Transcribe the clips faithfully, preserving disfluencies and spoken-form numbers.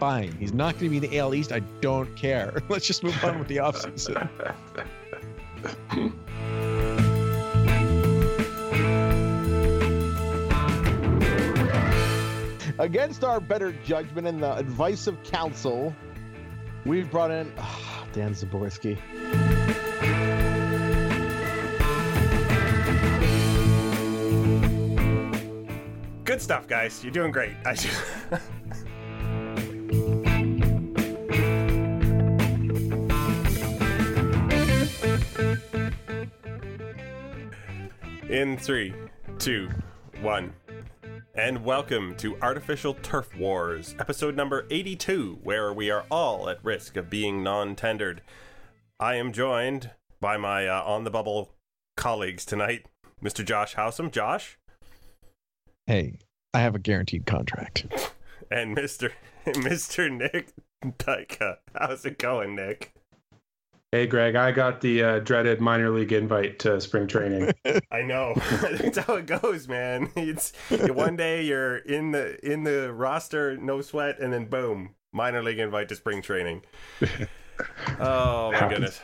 fine. He's not going to be in the A L East. I don't care. Let's just move on with the offseason. Against our better judgment and the advice of counsel, we've brought in oh, Dan Szymborski. Good stuff, guys. You're doing great. I just... In three, two, one. And welcome to Artificial Turf Wars, episode number eighty-two, where we are all at risk of being non-tendered. I am joined by my uh, on-the-bubble colleagues tonight, Mister Josh Howsam. Josh? Hey, I have a guaranteed contract. And Mister Mister Nick Dyka. How's it going, Nick? Hey, Greg, I got the uh, dreaded minor league invite to spring training. I know. That's how it goes, man. It's one day you're in the in the roster, no sweat, and then boom, minor league invite to spring training. Oh my goodness.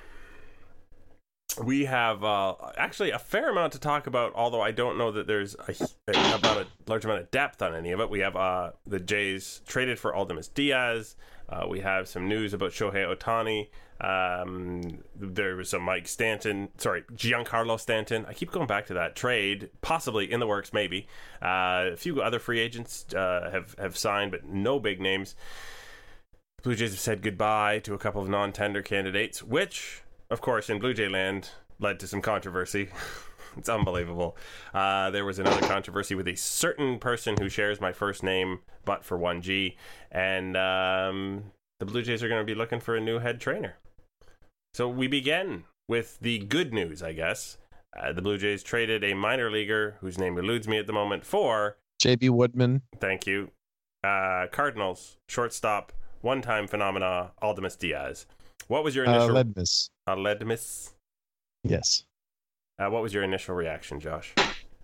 We have uh, actually a fair amount to talk about, although I don't know that there's a, a, about a large amount of depth on any of it. We have uh, the Jays traded for Aldemus Diaz. Uh, we have some news about Shohei Ohtani. Um, there was some Mike Stanton, sorry, Giancarlo Stanton. I keep going back to that trade, possibly in the works, maybe. Uh, a few other free agents uh, have, have signed, but no big names. The Blue Jays have said goodbye to a couple of non-tender candidates, which, of course, in Blue Jay land, led to some controversy. It's unbelievable. Uh, there was another controversy with a certain person who shares my first name, but for one G. And um, the Blue Jays are going to be looking for a new head trainer. So we begin with the good news, I guess. Uh, the Blue Jays traded a minor leaguer, whose name eludes me at the moment, for... J B Woodman. Thank you. Uh, Cardinals, shortstop, one-time phenomena, Aldemus Diaz. What was your initial... Uh, Ledmus. Uh, Ledmus? Yes. Uh, what was your initial reaction, Josh?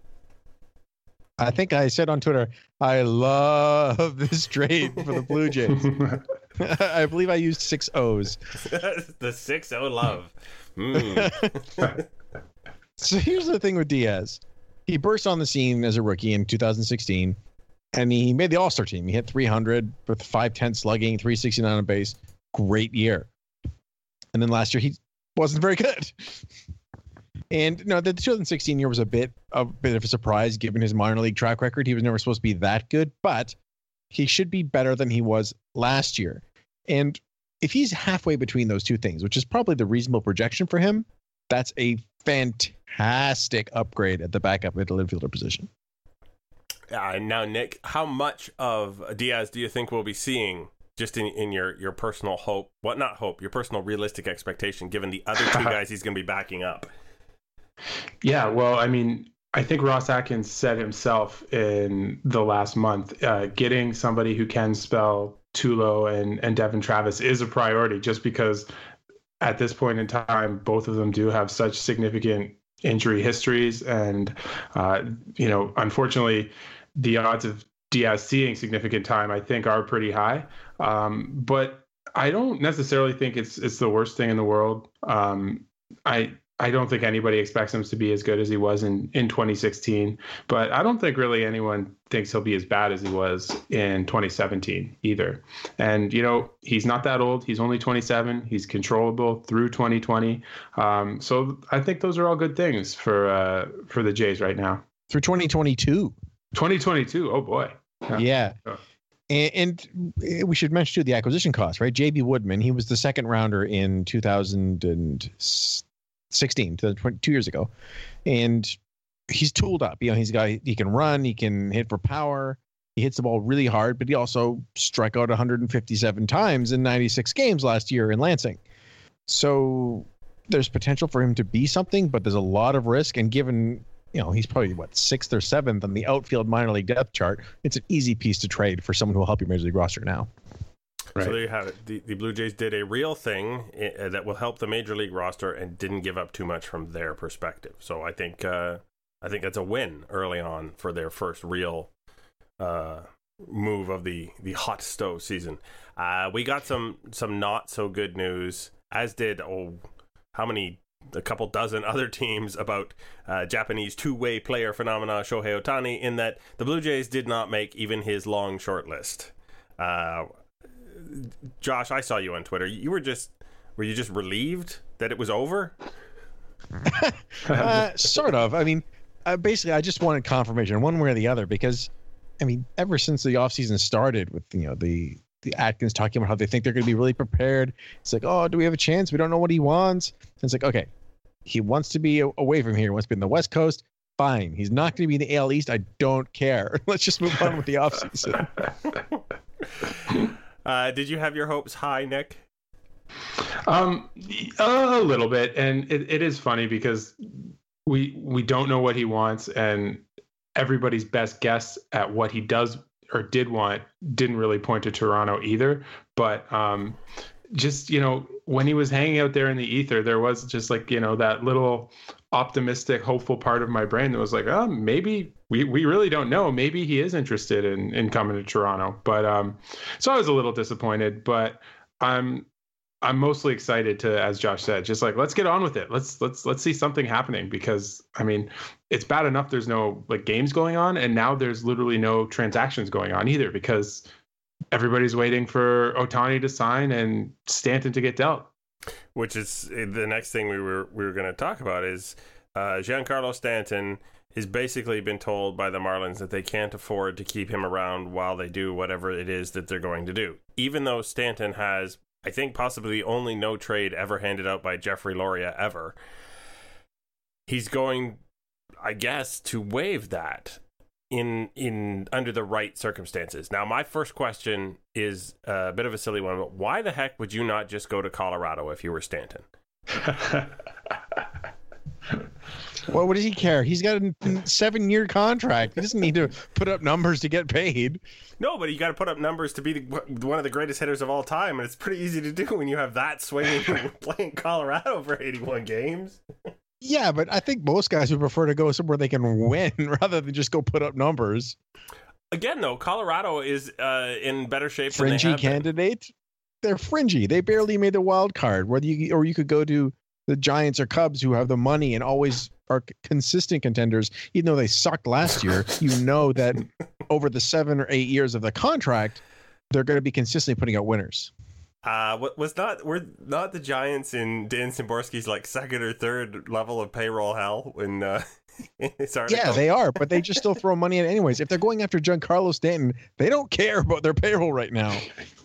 I think I said on Twitter, I love this trade for the Blue Jays. I believe I used six O's. The six O love. Mm. So here's the thing with Diaz. He burst on the scene as a rookie in two thousand sixteen, and he made the All-Star team. He hit three hundred with five ten slugging, three sixty-nine on base. Great year. And then last year, he wasn't very good. And no, the two thousand sixteen year was a bit a bit of a surprise given his minor league track record. He was never supposed to be that good, but he should be better than he was last year. And if he's halfway between those two things, which is probably the reasonable projection for him, that's a fantastic upgrade at the backup middle infielder position. Uh, now, Nick, how much of Diaz do you think we'll be seeing? Just in, in your, your personal hope, what not hope, your personal realistic expectation, given the other two guys he's going to be backing up? Yeah, well, I mean, I think Ross Atkins said himself in the last month, uh, getting somebody who can spell Tulo and, and Devin Travis is a priority, just because at this point in time, both of them do have such significant injury histories. And, uh, you know, unfortunately, the odds of Diaz seeing significant time, I think, are pretty high. Um, but I don't necessarily think it's it's the worst thing in the world. Um, I I don't think anybody expects him to be as good as he was in, in twenty sixteen, but I don't think really anyone thinks he'll be as bad as he was in twenty seventeen either. And, you know, he's not that old. He's only twenty-seven. He's controllable through twenty twenty. Um, so I think those are all good things for uh, for the Jays right now. Through twenty twenty-two. twenty twenty-two. Oh, boy. Yeah. yeah. Oh. And, and we should mention, too, the acquisition cost, right? J B Woodman, he was the second rounder in two thousand sixteen, two years ago. And he's tooled up. You know, he's got, he can run, he can hit for power. He hits the ball really hard, but he also struck out one hundred fifty-seven times in ninety-six games last year in Lansing. So there's potential for him to be something, but there's a lot of risk. And given, you know, he's probably, what, sixth or seventh on the outfield minor league depth chart, it's an easy piece to trade for someone who will help your major league roster now. Right. So there you have it. The, the Blue Jays did a real thing uh, that will help the major league roster and didn't give up too much from their perspective. So I think uh, I think that's a win early on for their first real uh, move of the the hot stove season. Uh, we got some some not so good news, as did oh how many a couple dozen other teams about uh, Japanese two-way player phenomena Shohei Ohtani, in that the Blue Jays did not make even his long short list. Uh, Josh, I saw you on Twitter. You were just were you just relieved that it was over? uh, sort of. I mean, uh, basically, I just wanted confirmation one way or the other, because, I mean, ever since the offseason started with, you know, the the Atkins talking about how they think they're going to be really prepared. It's like, oh, do we have a chance? We don't know what he wants. And it's like, okay, he wants to be away from here. He wants to be in the West Coast. Fine. He's not going to be in the A L East. I don't care. Let's just move on with the offseason. uh, did you have your hopes high, Nick? Um, a little bit. And it, it is funny because we we don't know what he wants, and everybody's best guess at what he does or did want didn't really point to Toronto either. But um, just, you know, when he was hanging out there in the ether, there was just like, you know, that little optimistic, hopeful part of my brain that was like, oh, maybe we, we really don't know. Maybe he is interested in, in coming to Toronto. But um, so I was a little disappointed, but I'm, I'm mostly excited to, as Josh said, just like, let's get on with it. Let's, let's, let's see something happening, because I mean, it's bad enough there's no like games going on, and now there's literally no transactions going on either, because everybody's waiting for Ohtani to sign and Stanton to get dealt. Which is the next thing we were, we were going to talk about is uh, Giancarlo Stanton has basically been told by the Marlins that they can't afford to keep him around while they do whatever it is that they're going to do. Even though Stanton has, I think, possibly only no trade ever handed out by Jeffrey Loria ever, he's going, I guess, to waive that in in under the right circumstances. Now, my first question is a bit of a silly one, but why the heck would you not just go to Colorado if you were Stanton? Well, what does he care? He's got a seven-year contract. He doesn't need to put up numbers to get paid. No, but you got to put up numbers to be the, one of the greatest hitters of all time, and it's pretty easy to do when you have that swinging playing Colorado for eighty-one games. Yeah, but I think most guys would prefer to go somewhere they can win rather than just go put up numbers. Again, though, Colorado is uh, in better shape fringy than they have candidate. Been. They're fringy. They barely made the wild card. Whether you or you could go to the Giants or Cubs, who have the money and always are consistent contenders, even though they sucked last year. You know that over the seven or eight years of the contract, they're going to be consistently putting out winners. Uh, what was not were not the Giants in Dan Szymborski's like second or third level of payroll hell in, uh, in this article? Yeah, they are, but they just still throw money in anyways. If they're going after Giancarlo Stanton, they don't care about their payroll right now.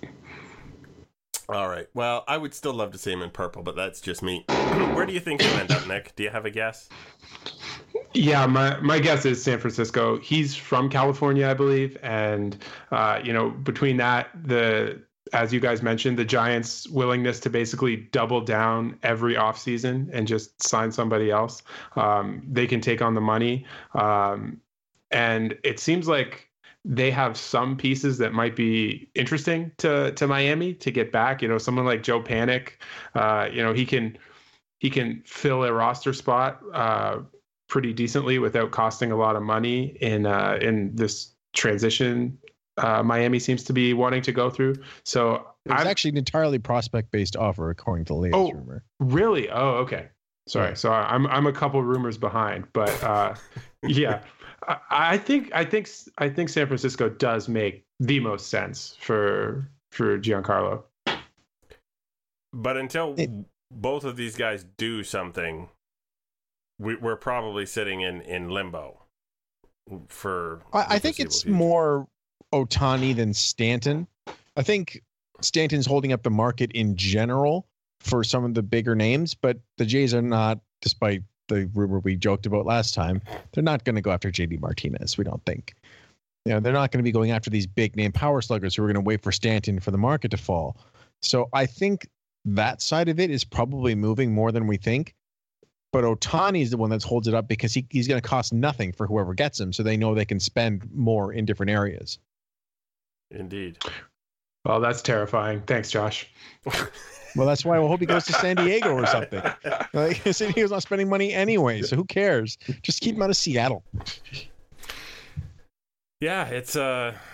All right. Well, I would still love to see him in purple, but that's just me. Where do you think he'll end up, Nick? Do you have a guess? Yeah, my, my guess is San Francisco. He's from California, I believe. And, uh, you know, between that, the as you guys mentioned, the Giants' willingness to basically double down every offseason and just sign somebody else, um, they can take on the money. Um, and it seems like they have some pieces that might be interesting to to Miami to get back. You know, someone like Joe Panik, uh, you know, he can he can fill a roster spot uh, pretty decently without costing a lot of money in uh, in this transition uh, Miami seems to be wanting to go through. So it's actually an entirely prospect-based offer, according to the latest oh, rumor. Really? Oh, okay. Sorry. Yeah. So I'm I'm a couple rumors behind, but uh, yeah. I think I think I think San Francisco does make the most sense for for Giancarlo. But until it, both of these guys do something, we, we're probably sitting in, in limbo. For I, I think it's future. more Ohtani than Stanton. I think Stanton's holding up the market in general for some of the bigger names, but the Jays are not, despite the rumor we joked about last time, they're not going to go after J D Martinez. We don't think, you know, they're not going to be going after these big name power sluggers who are going to wait for Stanton for the market to fall. So I think that side of it is probably moving more than we think. But Ohtani is the one that holds it up because he, he's going to cost nothing for whoever gets him. So they know they can spend more in different areas. Indeed. Well, that's terrifying. Thanks, Josh. Well, that's why I hope he goes to San Diego or something. Like, San Diego's not spending money anyway, so who cares? Just keep him out of Seattle. Yeah, it's uh,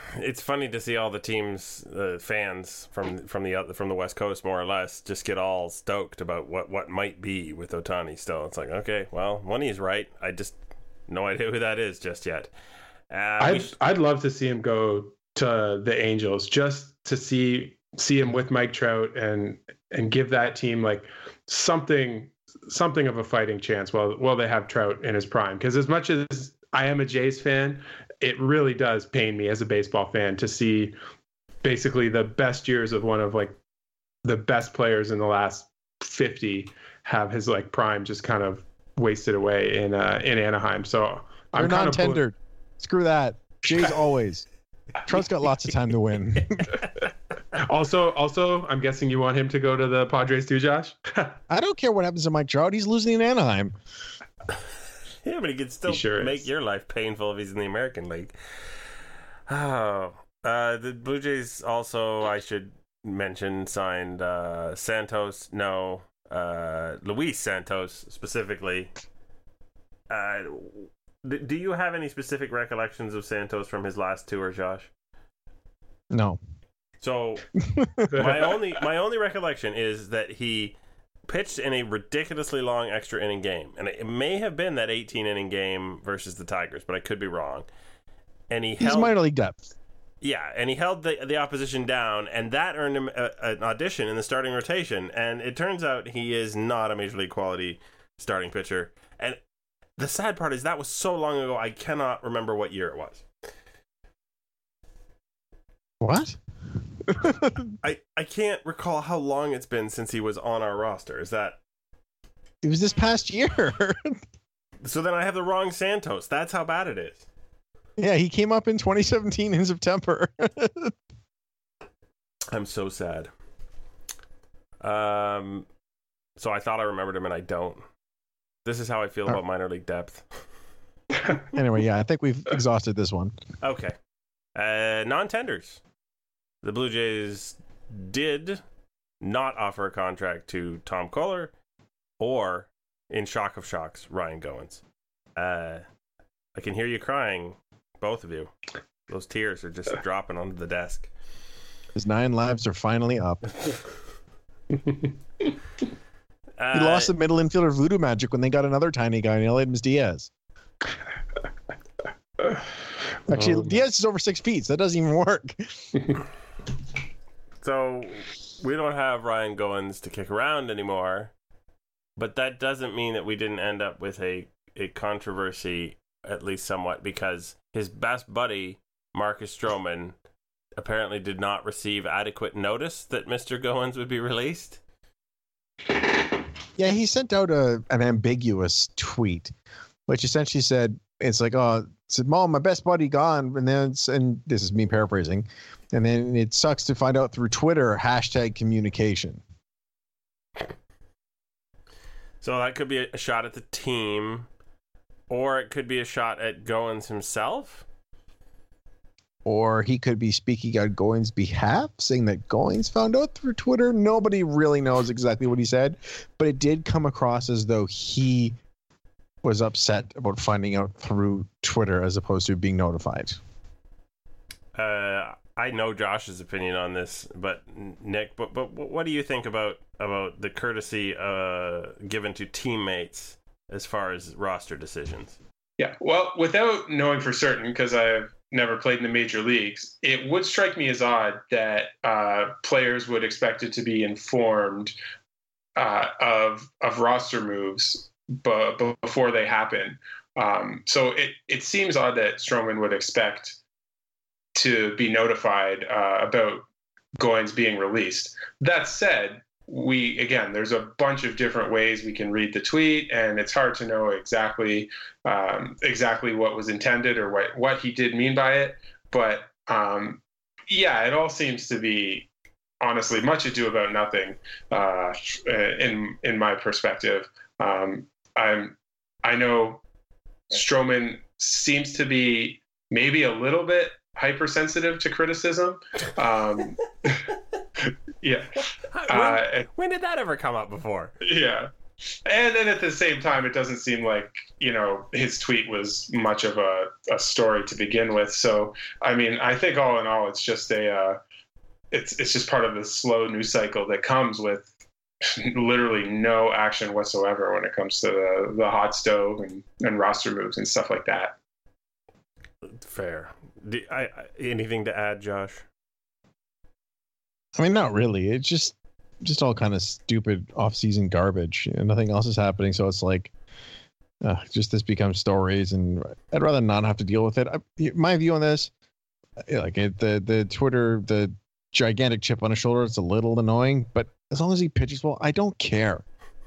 it's funny to see all the teams, uh, fans from from the uh, from the West Coast, more or less, just get all stoked about what, what might be with Ohtani still. It's like, okay, well, one he's right. I just no idea who that is just yet. Uh, I'd sh- I'd love to see him go to the Angels just to see see him with Mike Trout and and give that team like something something of a fighting chance while while they have Trout in his prime. Because as much as I am a Jays fan, it really does pain me as a baseball fan to see basically the best years of one of like the best players in the last fifty have his like prime just kind of wasted away in uh, in Anaheim. So I'm They're kind non-tendered. of Screw that. Jays always. Trout's got lots of time to win. also, also, I'm guessing you want him to go to the Padres too, Josh? I don't care what happens to Mike Trout. He's losing in Anaheim. yeah, but he could still He sure make is. your life painful if he's in the American League. Oh, uh, the Blue Jays also, I should mention, signed uh, Santos. No, uh, Luis Santos specifically. Uh, d- do you have any specific recollections of Santos from his last tour, Josh? No. So my only my only recollection is that he pitched in a ridiculously long extra inning game, and it may have been that eighteen inning game versus the Tigers, but I could be wrong. And he He's held, minor league depth. yeah, and he held the the opposition down, and that earned him a, an audition in the starting rotation. And it turns out he is not a major league quality starting pitcher. And the sad part is that was so long ago, I cannot remember what year it was. What? I, I can't recall how long it's been since he was on our roster. Is that... It was this past year. So then I have the wrong Santos. That's how bad it is. Yeah, he came up in twenty seventeen in September. I'm so sad. Um, so I thought I remembered him, and I don't. This is how I feel about minor league depth. Anyway, yeah, I think we've exhausted this one. Okay. Uh, non-tenders. The Blue Jays did not offer a contract to Tom Kohler or, in shock of shocks, Ryan Goins. Uh, I can hear you crying, both of you. Those tears are just dropping onto the desk. His nine lives are finally up. He Uh, lost the middle infielder voodoo magic when they got another tiny guy, Neil Edmonds Diaz. Actually, Oh. Diaz is over six feet, so that doesn't even work. So we don't have Ryan Goins to kick around anymore, but that doesn't mean that we didn't end up with a, a controversy, at least somewhat, because his best buddy, Marcus Stroman, apparently did not receive adequate notice that Mister Goins would be released. Yeah, he sent out a an ambiguous tweet, which essentially said, it's like, oh, said, Mom, my best buddy gone. And then, it's, and this is me paraphrasing. And then it sucks to find out through Twitter, hashtag communication. So that could be a shot at the team, or it could be a shot at Goins himself. Or he could be speaking on Goins' behalf, saying that Goins found out through Twitter. Nobody really knows exactly what he said, but it did come across as though he was upset about finding out through Twitter as opposed to being notified. Uh, I know Josh's opinion on this, but Nick, but, but what do you think about about the courtesy uh, given to teammates as far as roster decisions? Yeah, well, without knowing for certain, because I've never played in the major leagues, it would strike me as odd that uh, players would expect it to be informed uh, of of roster moves b- before they happen. Um, so it, it seems odd that Stroman would expect to be notified uh, about Goins being released. That said, we, again, there's a bunch of different ways we can read the tweet, and it's hard to know exactly um, exactly what was intended or what, what he did mean by it. But um, yeah, it all seems to be, honestly, much ado about nothing uh, in in my perspective. Um, I'm I know Stroman seems to be maybe a little bit hypersensitive to criticism. Um, yeah. When, Uh, when did that ever come up before? Yeah. And then at the same time, it doesn't seem like, you know, his tweet was much of a, a story to begin with. So, I mean, I think all in all, it's just a, uh, it's it's just part of the slow news cycle that comes with literally no action whatsoever when it comes to the, the hot stove and, and roster moves and stuff like that. Fair. Do, I, I, anything to add, Josh? I mean, not really. It's just just all kind of stupid off-season garbage, and nothing else is happening. So it's like, uh, just this becomes stories, and I'd rather not have to deal with it. I, my view on this, like it, the the Twitter, the gigantic chip on his shoulder, it's a little annoying, but as long as he pitches well, I don't care.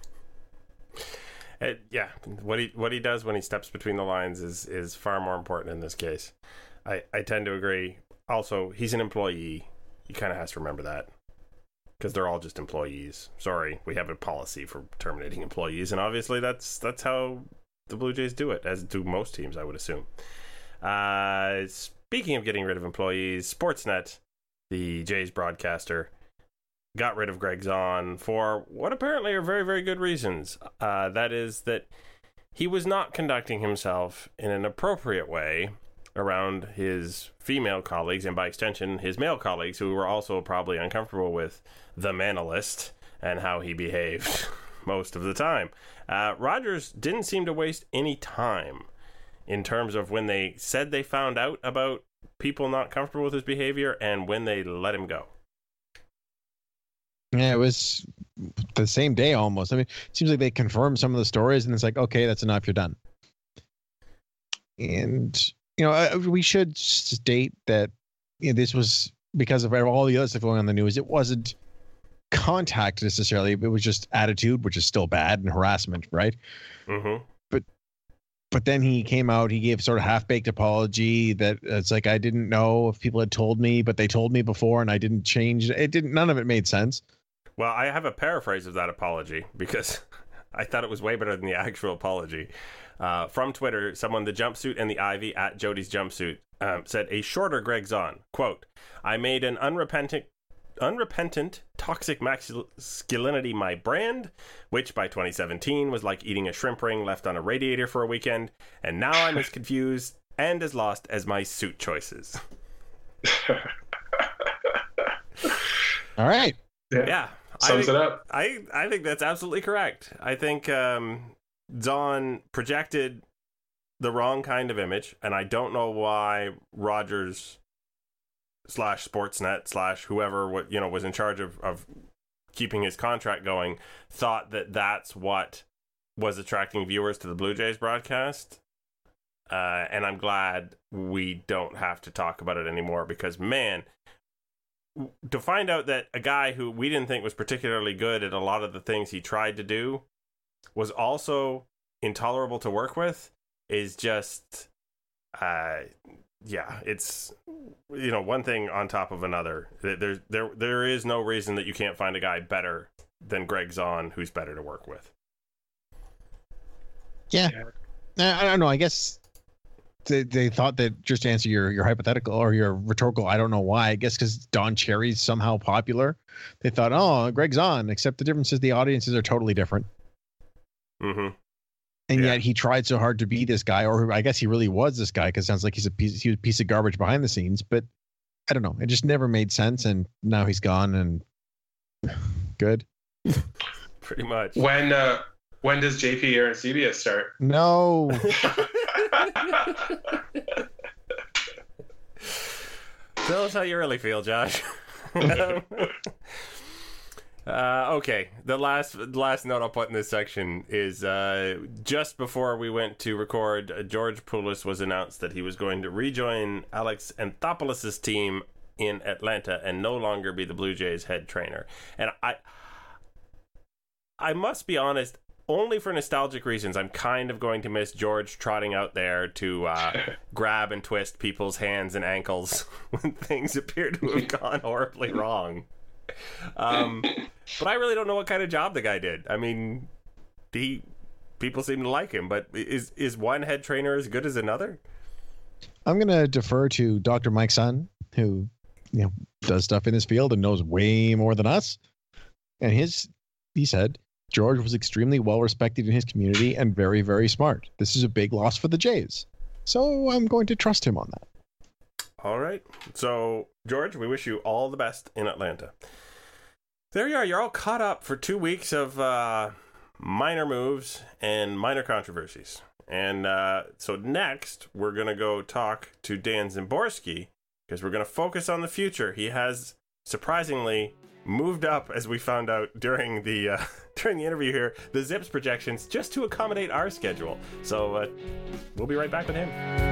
It, yeah, what he what he does when he steps between the lines is is far more important in this case. I, I tend to agree. Also, he's an employee. He kind of has to remember that, because they're all just employees. Sorry, we have a policy for terminating employees, and obviously that's that's how the Blue Jays do it, as do most teams, I would assume. Uh, speaking of getting rid of employees, Sportsnet, the Jays broadcaster, got rid of Greg Zahn for what apparently are very, very good reasons. Uh, that is that he was not conducting himself in an appropriate way around his female colleagues, and by extension, his male colleagues, who were also probably uncomfortable with the Manalist and how he behaved most of the time. Uh, Rogers didn't seem to waste any time in terms of when they said they found out about people not comfortable with his behavior and when they let him go. Yeah, it was the same day almost. I mean, it seems like they confirmed some of the stories, and it's like, okay, that's enough, you're done. And, you know, we should state that, you know, this was because of all the other stuff going on in the news. It wasn't contact necessarily. It was just attitude, which is still bad, and harassment, right? Mm-hmm. But but then he came out, he gave sort of half-baked apology that it's like, I didn't know if people had told me, but they told me before, and I didn't change. It didn't. None of it made sense. Well, I have a paraphrase of that apology because I thought it was way better than the actual apology. Uh, from Twitter, someone, the jumpsuit and the Ivy at Jody's jumpsuit, um, said, a shorter Greg Zahn, quote, I made an unrepentant, unrepentant toxic masculinity my brand, which by twenty seventeen was like eating a shrimp ring left on a radiator for a weekend, and now I'm as confused and as lost as my suit choices. All right. Yeah. Yeah. Sums I think, it up. I, I think that's absolutely correct. I think um, Zahn projected the wrong kind of image, and I don't know why Rogers slash Sportsnet slash whoever what you know was in charge of, of keeping his contract going thought that that's what was attracting viewers to the Blue Jays broadcast. Uh, and I'm glad we don't have to talk about it anymore, because, man, to find out that a guy who we didn't think was particularly good at a lot of the things he tried to do was also intolerable to work with is just, uh, yeah, it's, you know, one thing on top of another. There, there, there is no reason that you can't find a guy better than Greg Zahn who's better to work with. Yeah. I don't know. I guess they, they thought that, just to answer your, your hypothetical or your rhetorical, I don't know why, I guess because Don Cherry's somehow popular. They thought, oh, Greg Zahn, except the difference is the audiences are totally different. Mm-hmm. And Yeah. yet he tried so hard to be this guy, or I guess he really was this guy, because it sounds like he's a piece, he was a piece of garbage behind the scenes. But I don't know. It just never made sense. And now he's gone, and good. Pretty much. When uh, when does J P Arancibia start? No. Tell us how you really feel, Josh. uh, okay, the last last note I'll put in this section is uh, just before we went to record, uh, George Poulos was announced that he was going to rejoin Alex Anthopoulos' team in Atlanta and no longer be the Blue Jays head trainer. And I, I must be honest, only for nostalgic reasons, I'm kind of going to miss George trotting out there to uh, grab and twist people's hands and ankles when things appear to have gone horribly wrong. Um, but I really don't know what kind of job the guy did. I mean, he people seem to like him, but is is one head trainer as good as another? I'm going to defer to Doctor Mike Sun, who, you know, does stuff in his field and knows way more than us. And his, he said, George was extremely well respected in his community and very, very smart. This is a big loss for the Jays. So I'm going to trust him on that. All right. So, George, we wish you all the best in Atlanta. There you are. You're all caught up for two weeks of uh, minor moves and minor controversies. And uh, so next, we're going to go talk to Dan Szymborski because we're going to focus on the future. He has, surprisingly, moved up, as we found out during the uh, during the interview here, the Zips projections just to accommodate our schedule. So uh, we'll be right back with him.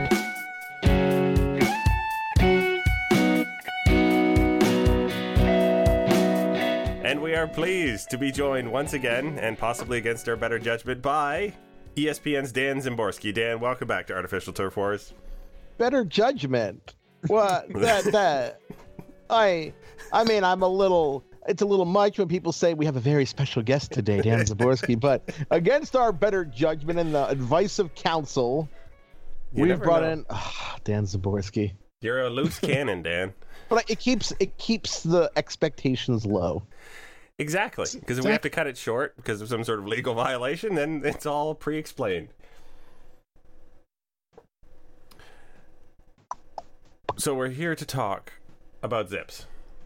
And we are pleased to be joined once again, and possibly against our better judgment, by E S P N's Dan Szymborski. Dan, welcome back to Artificial Turf Wars. Better judgment. What that that I I mean I'm a little it's a little much when people say we have a very special guest today, Dan Szymborski, but against our better judgment and the advice of counsel, You we've never brought know. in oh, Dan Szymborski. You're a loose cannon, Dan. But it keeps it keeps the expectations low. Exactly, because if we have to cut it short because of some sort of legal violation, then it's all pre-explained. So we're here to talk about Zips.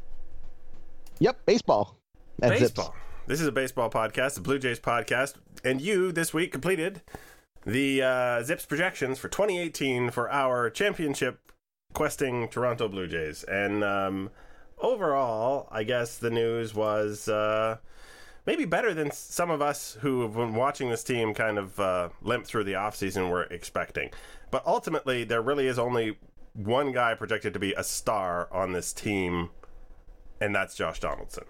Yep, baseball. At Zips. Baseball. This is a baseball podcast, the Blue Jays podcast, and you this week completed the uh, Zips projections for twenty eighteen for our championship questing Toronto Blue Jays. And um, overall, I guess the news was uh, maybe better than some of us who have been watching this team kind of uh, limp through the offseason were expecting. But ultimately, there really is only one guy projected to be a star on this team, and that's Josh Donaldson.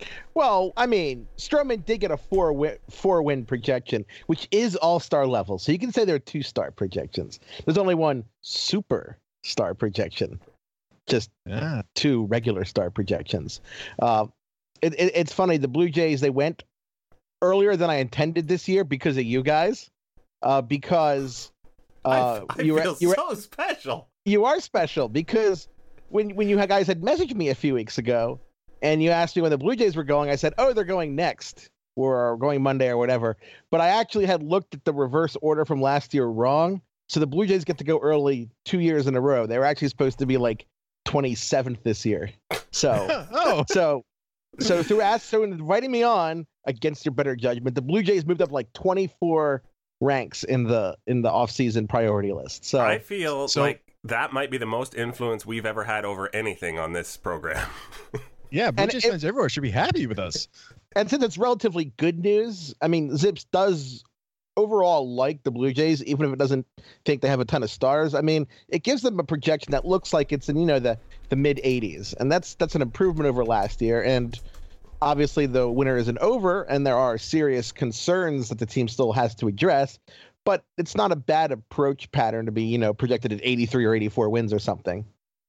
Well, I mean, Stroman did get a four win, four win projection, which is all-star level. So you can say there are two star projections. There's only one super star projection, just Yeah. two regular star projections. Uh, it, it, it's funny. The Blue Jays, they went earlier than I intended this year because of you guys, uh, because uh, I, I you feel were, you were, so special. you are special because when when you had guys had messaged me a few weeks ago and you asked me when the Blue Jays were going, I said, oh, they're going next or going Monday or whatever. But I actually had looked at the reverse order from last year wrong. So the Blue Jays get to go early two years in a row. They were actually supposed to be like twenty-seventh this year. So Oh, so so through ask so inviting me on against your better judgment, the Blue Jays moved up like twenty-four ranks in the in the offseason priority list. So I feel So- like that might be the most influence we've ever had over anything on this program. yeah. Blue And Jays it- fans everywhere should be happy with us. And since it's relatively good news, I mean, Zips does overall like the Blue Jays, even if it doesn't think they have a ton of stars. I mean, it gives them a projection that looks like it's in, you know, the, the mid eighties. And that's that's an improvement over last year. And obviously the winter isn't over, and there are serious concerns that the team still has to address. But it's not a bad approach pattern to be, you know, projected at eighty-three or eighty-four wins or something.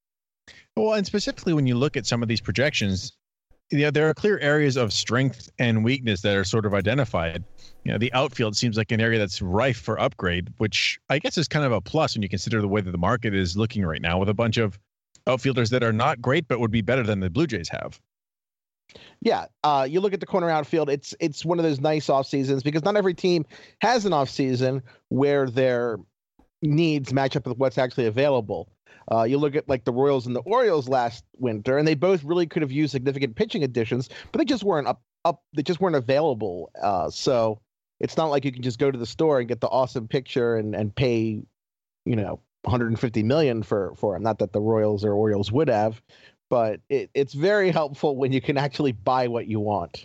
Well, and specifically when you look at some of these projections, you know, there are clear areas of strength and weakness that are sort of identified. You know, the outfield seems like an area that's rife for upgrade, which I guess is kind of a plus when you consider the way that the market is looking right now with a bunch of outfielders that are not great, but would be better than the Blue Jays have. Yeah, uh, you look at the corner outfield, it's it's one of those nice off seasons because not every team has an off season where their needs match up with what's actually available. Uh, you look at like the Royals and the Orioles last winter, and they both really could have used significant pitching additions, but they just weren't up up. They just weren't available. Uh, so it's not like you can just go to the store and get the awesome picture and and pay, you know, one hundred fifty million for for them. Not that the Royals or Orioles would have. But it, it's very helpful when you can actually buy what you want.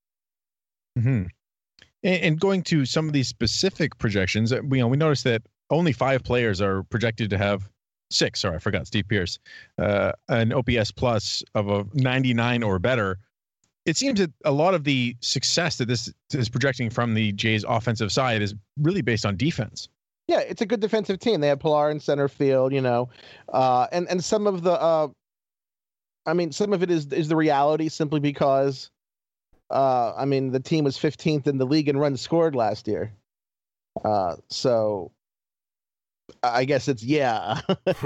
Mm-hmm. And, and going to some of these specific projections, uh, we, you know, we noticed that only five players are projected to have six. Sorry, I forgot Steve Pearce, uh, an O P S plus of a ninety-nine or better. It seems that a lot of the success that this is projecting from the Jays' offensive side is really based on defense. Yeah, it's a good defensive team. They have Pilar in center field, you know, uh, and and some of the. Uh, I mean, some of it is is the reality simply because, uh, I mean, the team was fifteenth in the league in runs scored last year. Uh, so, I guess it's yeah.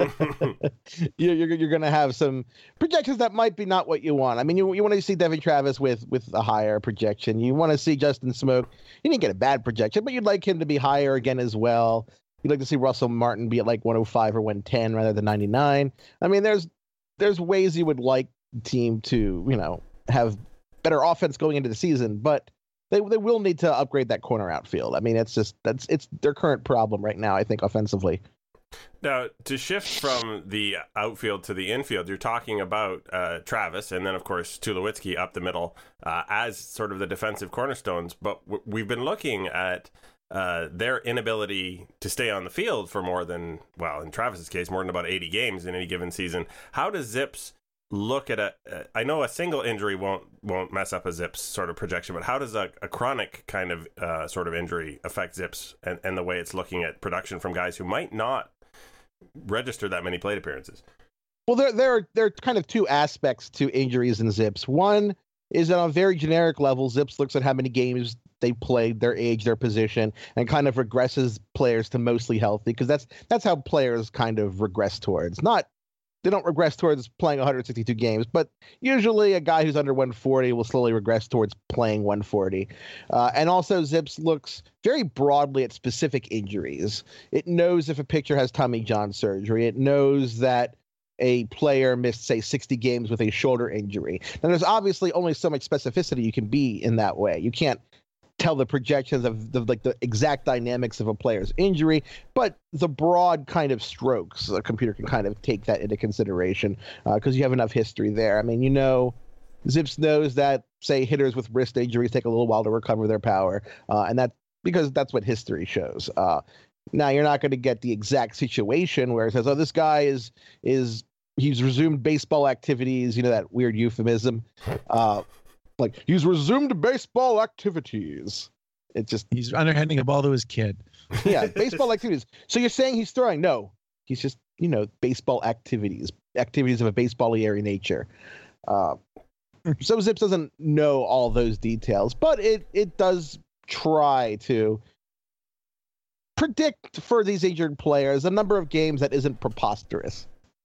you're you're, you're going to have some projections that might be not what you want. I mean, you you want to see Devin Travis with with a higher projection. You want to see Justin Smoke. You didn't get a bad projection, but you'd like him to be higher again as well. You'd like to see Russell Martin be at like one oh five or one ten rather than ninety-nine. I mean, there's there's ways you would like the team to, you know, have better offense going into the season, but They they will need to upgrade that corner outfield. I mean, it's just that's it's their current problem right now, I think, offensively. Now, to shift from the outfield to the infield, you're talking about uh, Travis and then, of course, Tulowitzki up the middle uh, as sort of the defensive cornerstones. But w- we've been looking at uh, their inability to stay on the field for more than, well, in Travis's case, more than about eighty games in any given season. How does Zips look at a, uh, I know a single injury won't won't mess up a Zips sort of projection, but how does a, a chronic kind of uh, sort of injury affect Zips and, and the way it's looking at production from guys who might not register that many plate appearances? Well, there there are there are kind of two aspects to injuries in Zips. One is on a very generic level, Zips looks at how many games they played, their age, their position, and kind of regresses players to mostly healthy, because that's that's how players kind of regress towards. Not They don't regress towards playing one hundred sixty-two games, but usually a guy who's under one forty will slowly regress towards playing one forty. Uh, and also Zips looks very broadly at specific injuries. It knows if a pitcher has Tommy John surgery. It knows that a player missed, say, sixty games with a shoulder injury. Now, there's obviously only so much specificity you can be in that way. You can't tell the projections of the like the exact dynamics of a player's injury, but the broad kind of strokes, a computer can kind of take that into consideration because uh, you have enough history there. I mean, you know, Zips knows that, say, hitters with wrist injuries take a little while to recover their power, uh, and that because that's what history shows. Uh, now, you're not going to get the exact situation where it says, "Oh, this guy is is he's resumed baseball activities." You know, that weird euphemism. Uh, Like, he's resumed baseball activities. It just... He's underhanding a ball to his kid. Yeah, baseball activities. So you're saying he's throwing? No. He's just, you know, baseball activities. Activities of a baseball-y nature. Uh, so Zips doesn't know all those details, but it, it does try to predict for these injured players a number of games that isn't preposterous.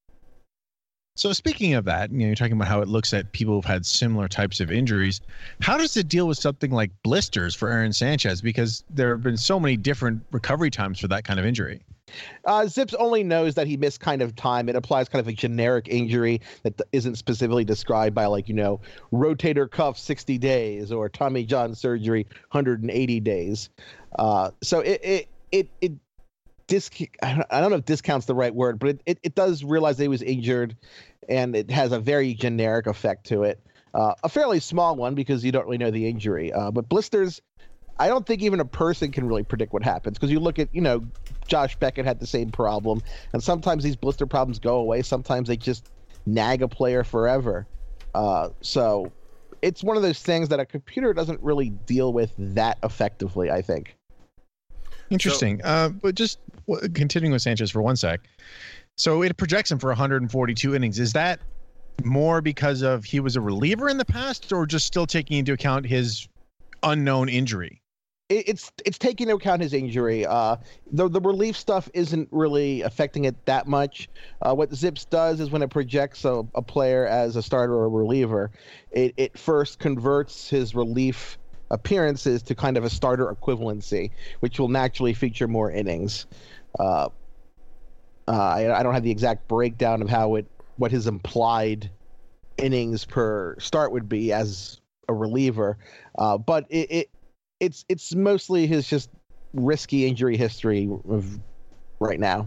So speaking of that, you know, you're talking about how it looks at people who've had similar types of injuries. How does it deal with something like blisters for Aaron Sanchez? Because there have been so many different recovery times for that kind of injury. Uh, Zips only knows that he missed kind of time. It applies kind of a generic injury that isn't specifically described by, like, you know, rotator cuff sixty days or Tommy John surgery one hundred eighty days. Uh, so it it it it. Disc, I don't know if discount's the right word, but it, it, it does realize that he was injured, and it has a very generic effect to it. Uh, a fairly small one because you don't really know the injury. Uh, but blisters, I don't think even a person can really predict what happens, because you look at, you know, Josh Beckett had the same problem, and sometimes these blister problems go away. Sometimes they just nag a player forever. Uh, so it's one of those things that a computer doesn't really deal with that effectively, I think. Interesting. So, uh, but just w- continuing with Sanchez for one sec. So it projects him for one hundred forty-two innings. Is that more because of he was a reliever in the past, or just still taking into account his unknown injury? It, it's it's taking into account his injury. Uh, the the relief stuff isn't really affecting it that much. Uh, what Zips does is when it projects a, a player as a starter or a reliever, it, it first converts his relief appearances to kind of a starter equivalency, which will naturally feature more innings. Uh, uh, I, I don't have the exact breakdown of how it, what his implied innings per start would be as a reliever, uh, but it, it it's it's mostly his just risky injury history of right now.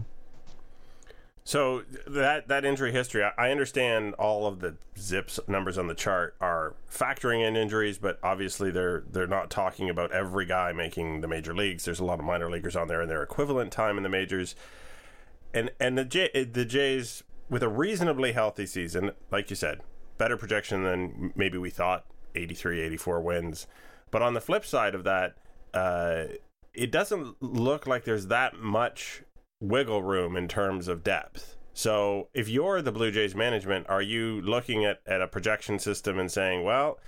So that that injury history, I understand all of the Zips numbers on the chart are factoring in injuries, but obviously they're they're not talking about every guy making the major leagues. There's a lot of minor leaguers on there and their equivalent time in the majors. And and the J, the Jays, with a reasonably healthy season, like you said, better projection than maybe we thought, eighty-three, eighty-four wins. But on the flip side of that, uh, it doesn't look like there's that much wiggle room in terms of depth. So if you're the Blue Jays management, are you looking at, at a projection system and saying, well,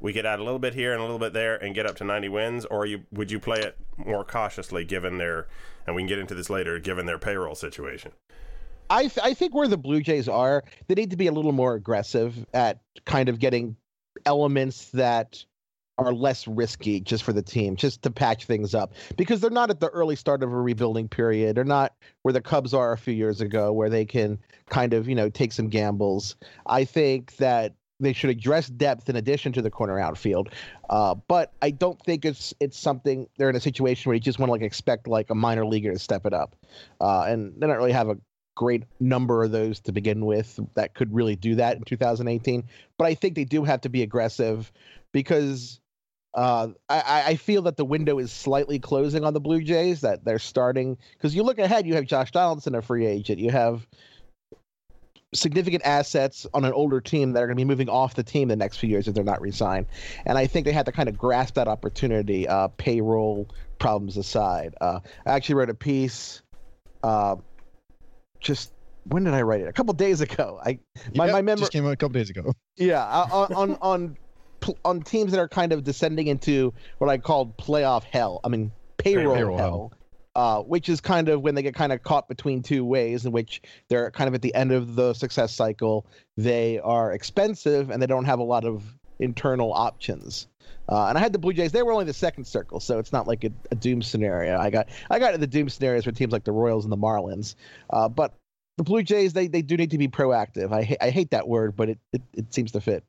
we could add a little bit here and a little bit there and get up to ninety wins, or you would you play it more cautiously given their, and we can get into this later, given their payroll situation? I th- I think where the Blue Jays are, they need to be a little more aggressive at kind of getting elements that are less risky just for the team, just to patch things up, because they're not at the early start of a rebuilding period. They're not where the Cubs are a few years ago, where they can kind of, you know, take some gambles. I think that they should address depth in addition to the corner outfield. Uh, but I don't think it's it's something they're in a situation where you just want to like expect like a minor leaguer to step it up. Uh, and they don't really have a great number of those to begin with that could really do that in two thousand eighteen. But I think they do have to be aggressive because uh, I, I feel that the window is slightly closing on the Blue Jays, that they're starting. Because you look ahead, you have Josh Donaldson, a free agent. You have significant assets on an older team that are going to be moving off the team the next few years if they're not re-signed. And I think they had to kind of grasp that opportunity, uh, payroll problems aside. Uh, I actually wrote a piece uh, just when did I write it? A couple days ago. I my yep, my memory just came out a couple days ago. Yeah, on on on on teams that are kind of descending into what I called playoff hell. I mean payroll, Payroll hell. hell. Uh, which is kind of when they get kind of caught between two ways, in which they're kind of at the end of the success cycle. They are expensive and they don't have a lot of internal options. Uh, and I had the Blue Jays; they were only the second circle, so it's not like a, a doom scenario. I got I got the doom scenarios for teams like the Royals and the Marlins, uh, but the Blue Jays they they do need to be proactive. I ha- I hate that word, but it, it it seems to fit.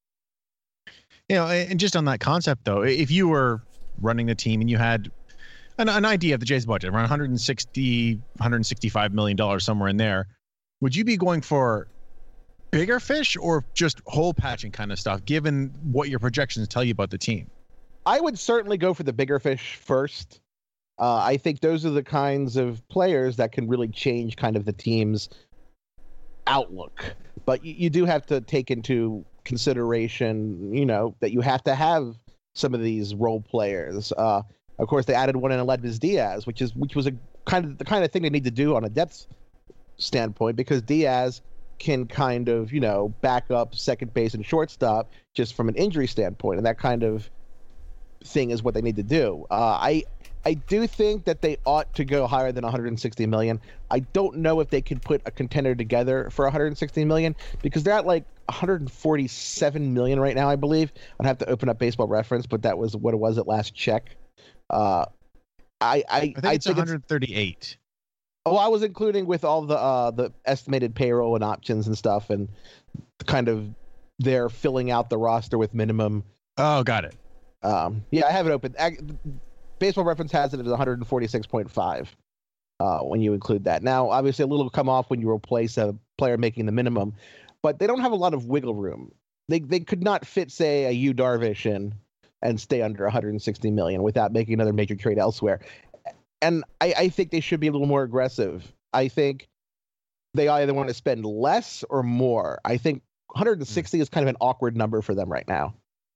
You know, and just on that concept though, if you were running the team and you had An, an idea of the Jays budget around one hundred sixty, one hundred sixty-five million dollars, somewhere in there, would you be going for bigger fish or just hole patching kind of stuff, given what your projections tell you about the team? I would certainly go for the bigger fish first. Uh, I think those are the kinds of players that can really change kind of the team's outlook. But you, you do have to take into consideration, you know, that you have to have some of these role players. Uh, Of course, they added one in Aledmys Diaz, which is which was a kind of the kind of thing they need to do on a depth standpoint, because Diaz can kind of, you know, back up second base and shortstop just from an injury standpoint, and that kind of thing is what they need to do. Uh, I I do think that they ought to go higher than one hundred sixty million. I don't know if they can put a contender together for one hundred sixty million, because they're at like one hundred forty-seven million right now, I believe. I'd have to open up Baseball Reference, but that was what it was at last check. Uh, I I, I think I it's think one hundred thirty-eight. It's, oh, I was including with all the uh, the estimated payroll and options and stuff, and kind of they're filling out the roster with minimum. Oh, got it. Um, yeah, I have it open. I, Baseball Reference has it as one hundred forty-six point five uh, when you include that. Now, obviously, a little will come off when you replace a player making the minimum, but they don't have a lot of wiggle room. They they could not fit, say, a Yu Darvish in and stay under one hundred sixty million without making another major trade elsewhere. And I, I think they should be a little more aggressive. I think they either want to spend less or more. I think one hundred sixty mm. is kind of an awkward number for them right now.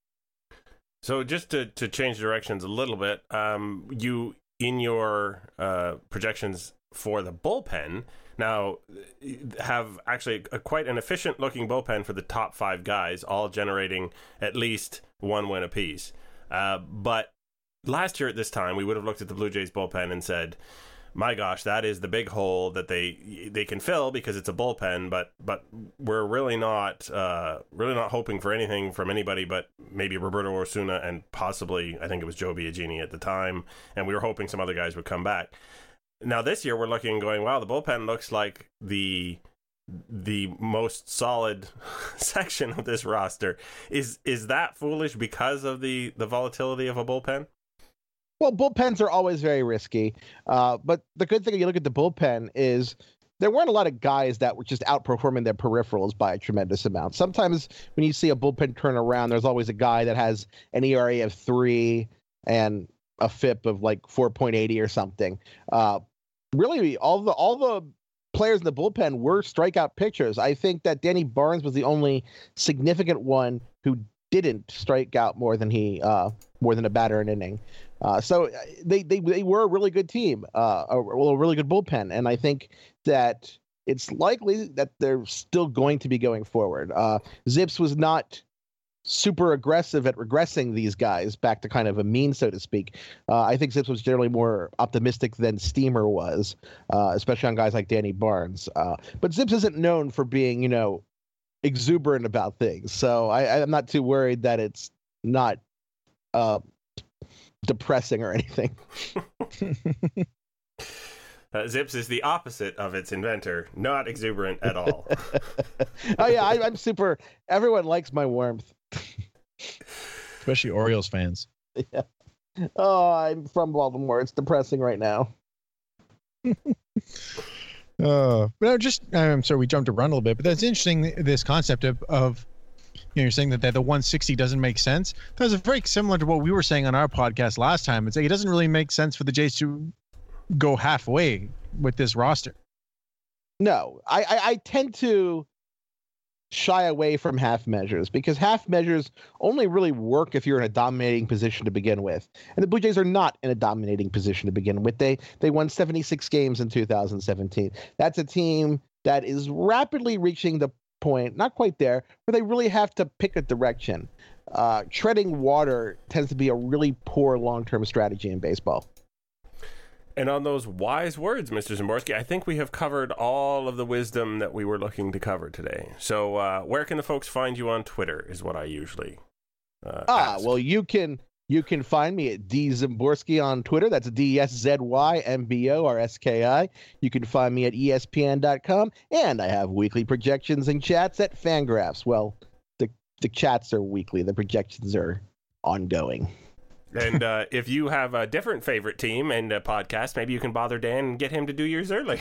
So just to, to change directions a little bit, um, you, in your uh, projections for the bullpen, now have actually a, quite an efficient looking bullpen for the top five guys, all generating at least one win apiece. Uh, but last year at this time, we would have looked at the Blue Jays bullpen and said, my gosh, that is the big hole that they they can fill because it's a bullpen, but but we're really not uh, really not hoping for anything from anybody but maybe Roberto Osuna and possibly, I think it was Joe Biagini at the time, and we were hoping some other guys would come back. Now this year we're looking and going, wow, the bullpen looks like the the most solid section of this roster. Is is that foolish because of the, the volatility of a bullpen? Well, bullpens are always very risky. Uh, but the good thing, if you look at the bullpen, is there weren't a lot of guys that were just outperforming their peripherals by a tremendous amount. Sometimes when you see a bullpen turn around, there's always a guy that has an E R A of three and a F I P of like four point eight zero or something. Uh, really, all the all the players in the bullpen were strikeout pitchers. I think that Danny Barnes was the only significant one who didn't strike out more than he uh, more than a batter an inning. Uh, so they, they they were a really good team, uh, a, a really good bullpen, and I think that it's likely that they're still going to be going forward. Uh, Zips was not super aggressive at regressing these guys back to kind of a mean, so to speak. Uh, I think Zips was generally more optimistic than Steamer was, uh, especially on guys like Danny Barnes. Uh, but Zips isn't known for being, you know, exuberant about things. So I, I'm not too worried that it's not uh, depressing or anything. Uh, Zips is the opposite of its inventor, not exuberant at all. Oh, yeah, I, I'm super. Everyone likes my warmth. Especially Orioles fans. Yeah. Oh, I'm from Baltimore. It's depressing right now. Uh, but I'm just, I'm sorry we jumped around a little bit, but that's interesting, this concept of, of you know, you're saying that the, the one sixty doesn't make sense. That's very similar to what we were saying on our podcast last time. It's like, it doesn't really make sense for the Jays to go halfway with this roster. No, I, I, I tend to shy away from half measures because half measures only really work if you're in a dominating position to begin with. And the Blue Jays are not in a dominating position to begin with. They they won seventy-six games in two thousand seventeen. That's a team that is rapidly reaching the point, not quite there, where they really have to pick a direction. Uh, treading water tends to be a really poor long-term strategy in baseball. And on those wise words, Mister Szymborski, I think we have covered all of the wisdom that we were looking to cover today. So uh, where can the folks find you on Twitter is what I usually uh, Ah, ask. well, you can you can find me at D Szymborski on Twitter. That's D S Z Y M B O R S K I. You can find me at E S P N dot com. And I have weekly projections and chats at Fangraphs. Well, the, the chats are weekly. The projections are ongoing. And uh, if you have a different favorite team and a podcast, maybe you can bother Dan and get him to do yours early.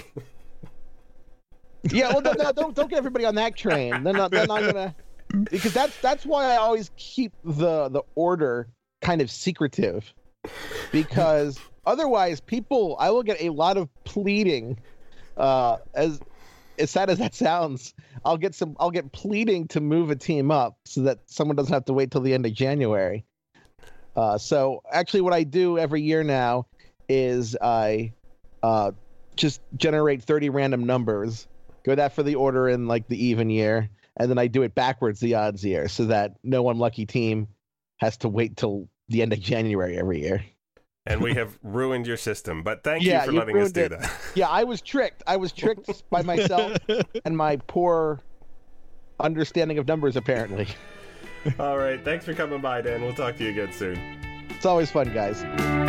Yeah, well, no, no, don't don't get everybody on that train. Then, then I'm gonna, because that's that's why I always keep the the order kind of secretive, because otherwise people, I will get a lot of pleading. Uh, as as sad as that sounds, I'll get some. I'll get pleading to move a team up so that someone doesn't have to wait till the end of January. Uh, so actually what I do every year now is I uh, just generate thirty random numbers, go that for the order in like the even year, and then I do it backwards the odds year so that no unlucky team has to wait till the end of January every year. And we have ruined your system, but thank Yeah, you for you letting us ruined do it. that. Yeah, I was tricked. I was tricked by myself and my poor understanding of numbers, apparently. All right, thanks for coming by, Dan. We'll talk to you again soon. It's always fun, guys.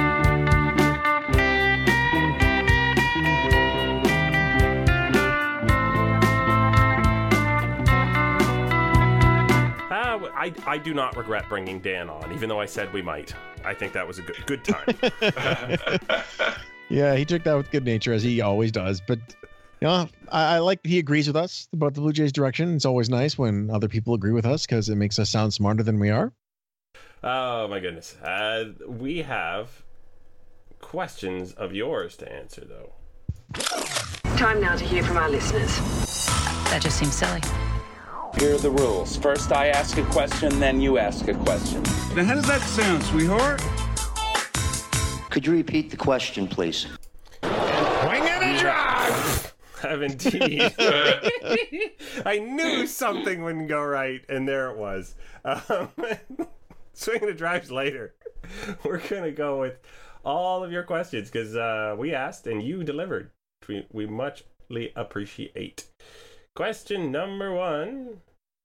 Uh, I, I do not regret bringing Dan on, even though I said we might. I think that was a good, good time. Yeah, he took that with good nature, as he always does. But you know, I, I like that he agrees with us about the Blue Jays' direction. It's always nice when other people agree with us because it makes us sound smarter than we are. Oh, my goodness. Uh, we have questions of yours to answer, though. Time now to hear from our listeners. That just seems silly. Here are the rules. First I ask a question, then you ask a question. Now, how does that sound, sweetheart? Could you repeat the question, please? Swing and a drive! Have indeed. I knew something wouldn't go right, and there it was. Um, swing and a drive's later. We're going to go with all of your questions because uh, we asked and you delivered. We, we muchly appreciate. Question number one.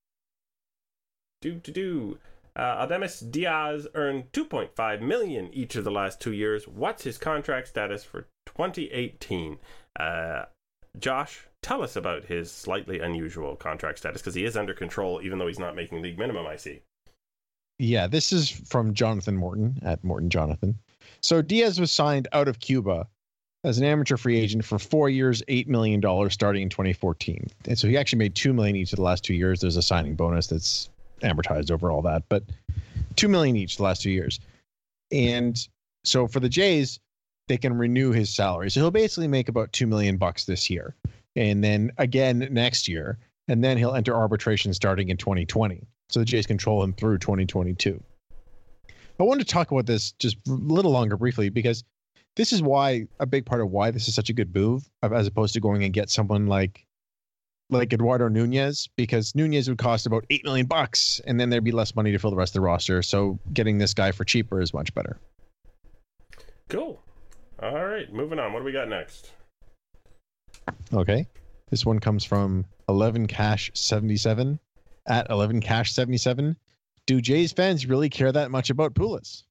Do do do. Uh, Ademis Diaz earned two point five million dollars each of the last two years. What's his contract status for twenty eighteen? Uh, Josh, tell us about his slightly unusual contract status because he is under control, even though he's not making league minimum. I see. Yeah, this is from Jonathan Morton at Morton Jonathan. So Diaz was signed out of Cuba as an amateur free agent for four years, eight million dollars starting in twenty fourteen. And so he actually made two million dollars each of the last two years. There's a signing bonus that's amortized over all that, but two million dollars each the last two years. And so for the Jays, they can renew his salary. So he'll basically make about two million bucks this year. And then again next year. And then he'll enter arbitration starting in twenty twenty. So the Jays control him through twenty twenty-two. I wanted to talk about this just a little longer briefly because this is why a big part of why this is such a good move as opposed to going and get someone like like Eduardo Nunez, because Nunez would cost about eight million bucks, and then there'd be less money to fill the rest of the roster. So getting this guy for cheaper is much better. Cool. All right, moving on. What do we got next? Okay, this one comes from eleven cash seventy-seven at eleven cash seventy-seven. Do Jays fans really care that much about Pulis?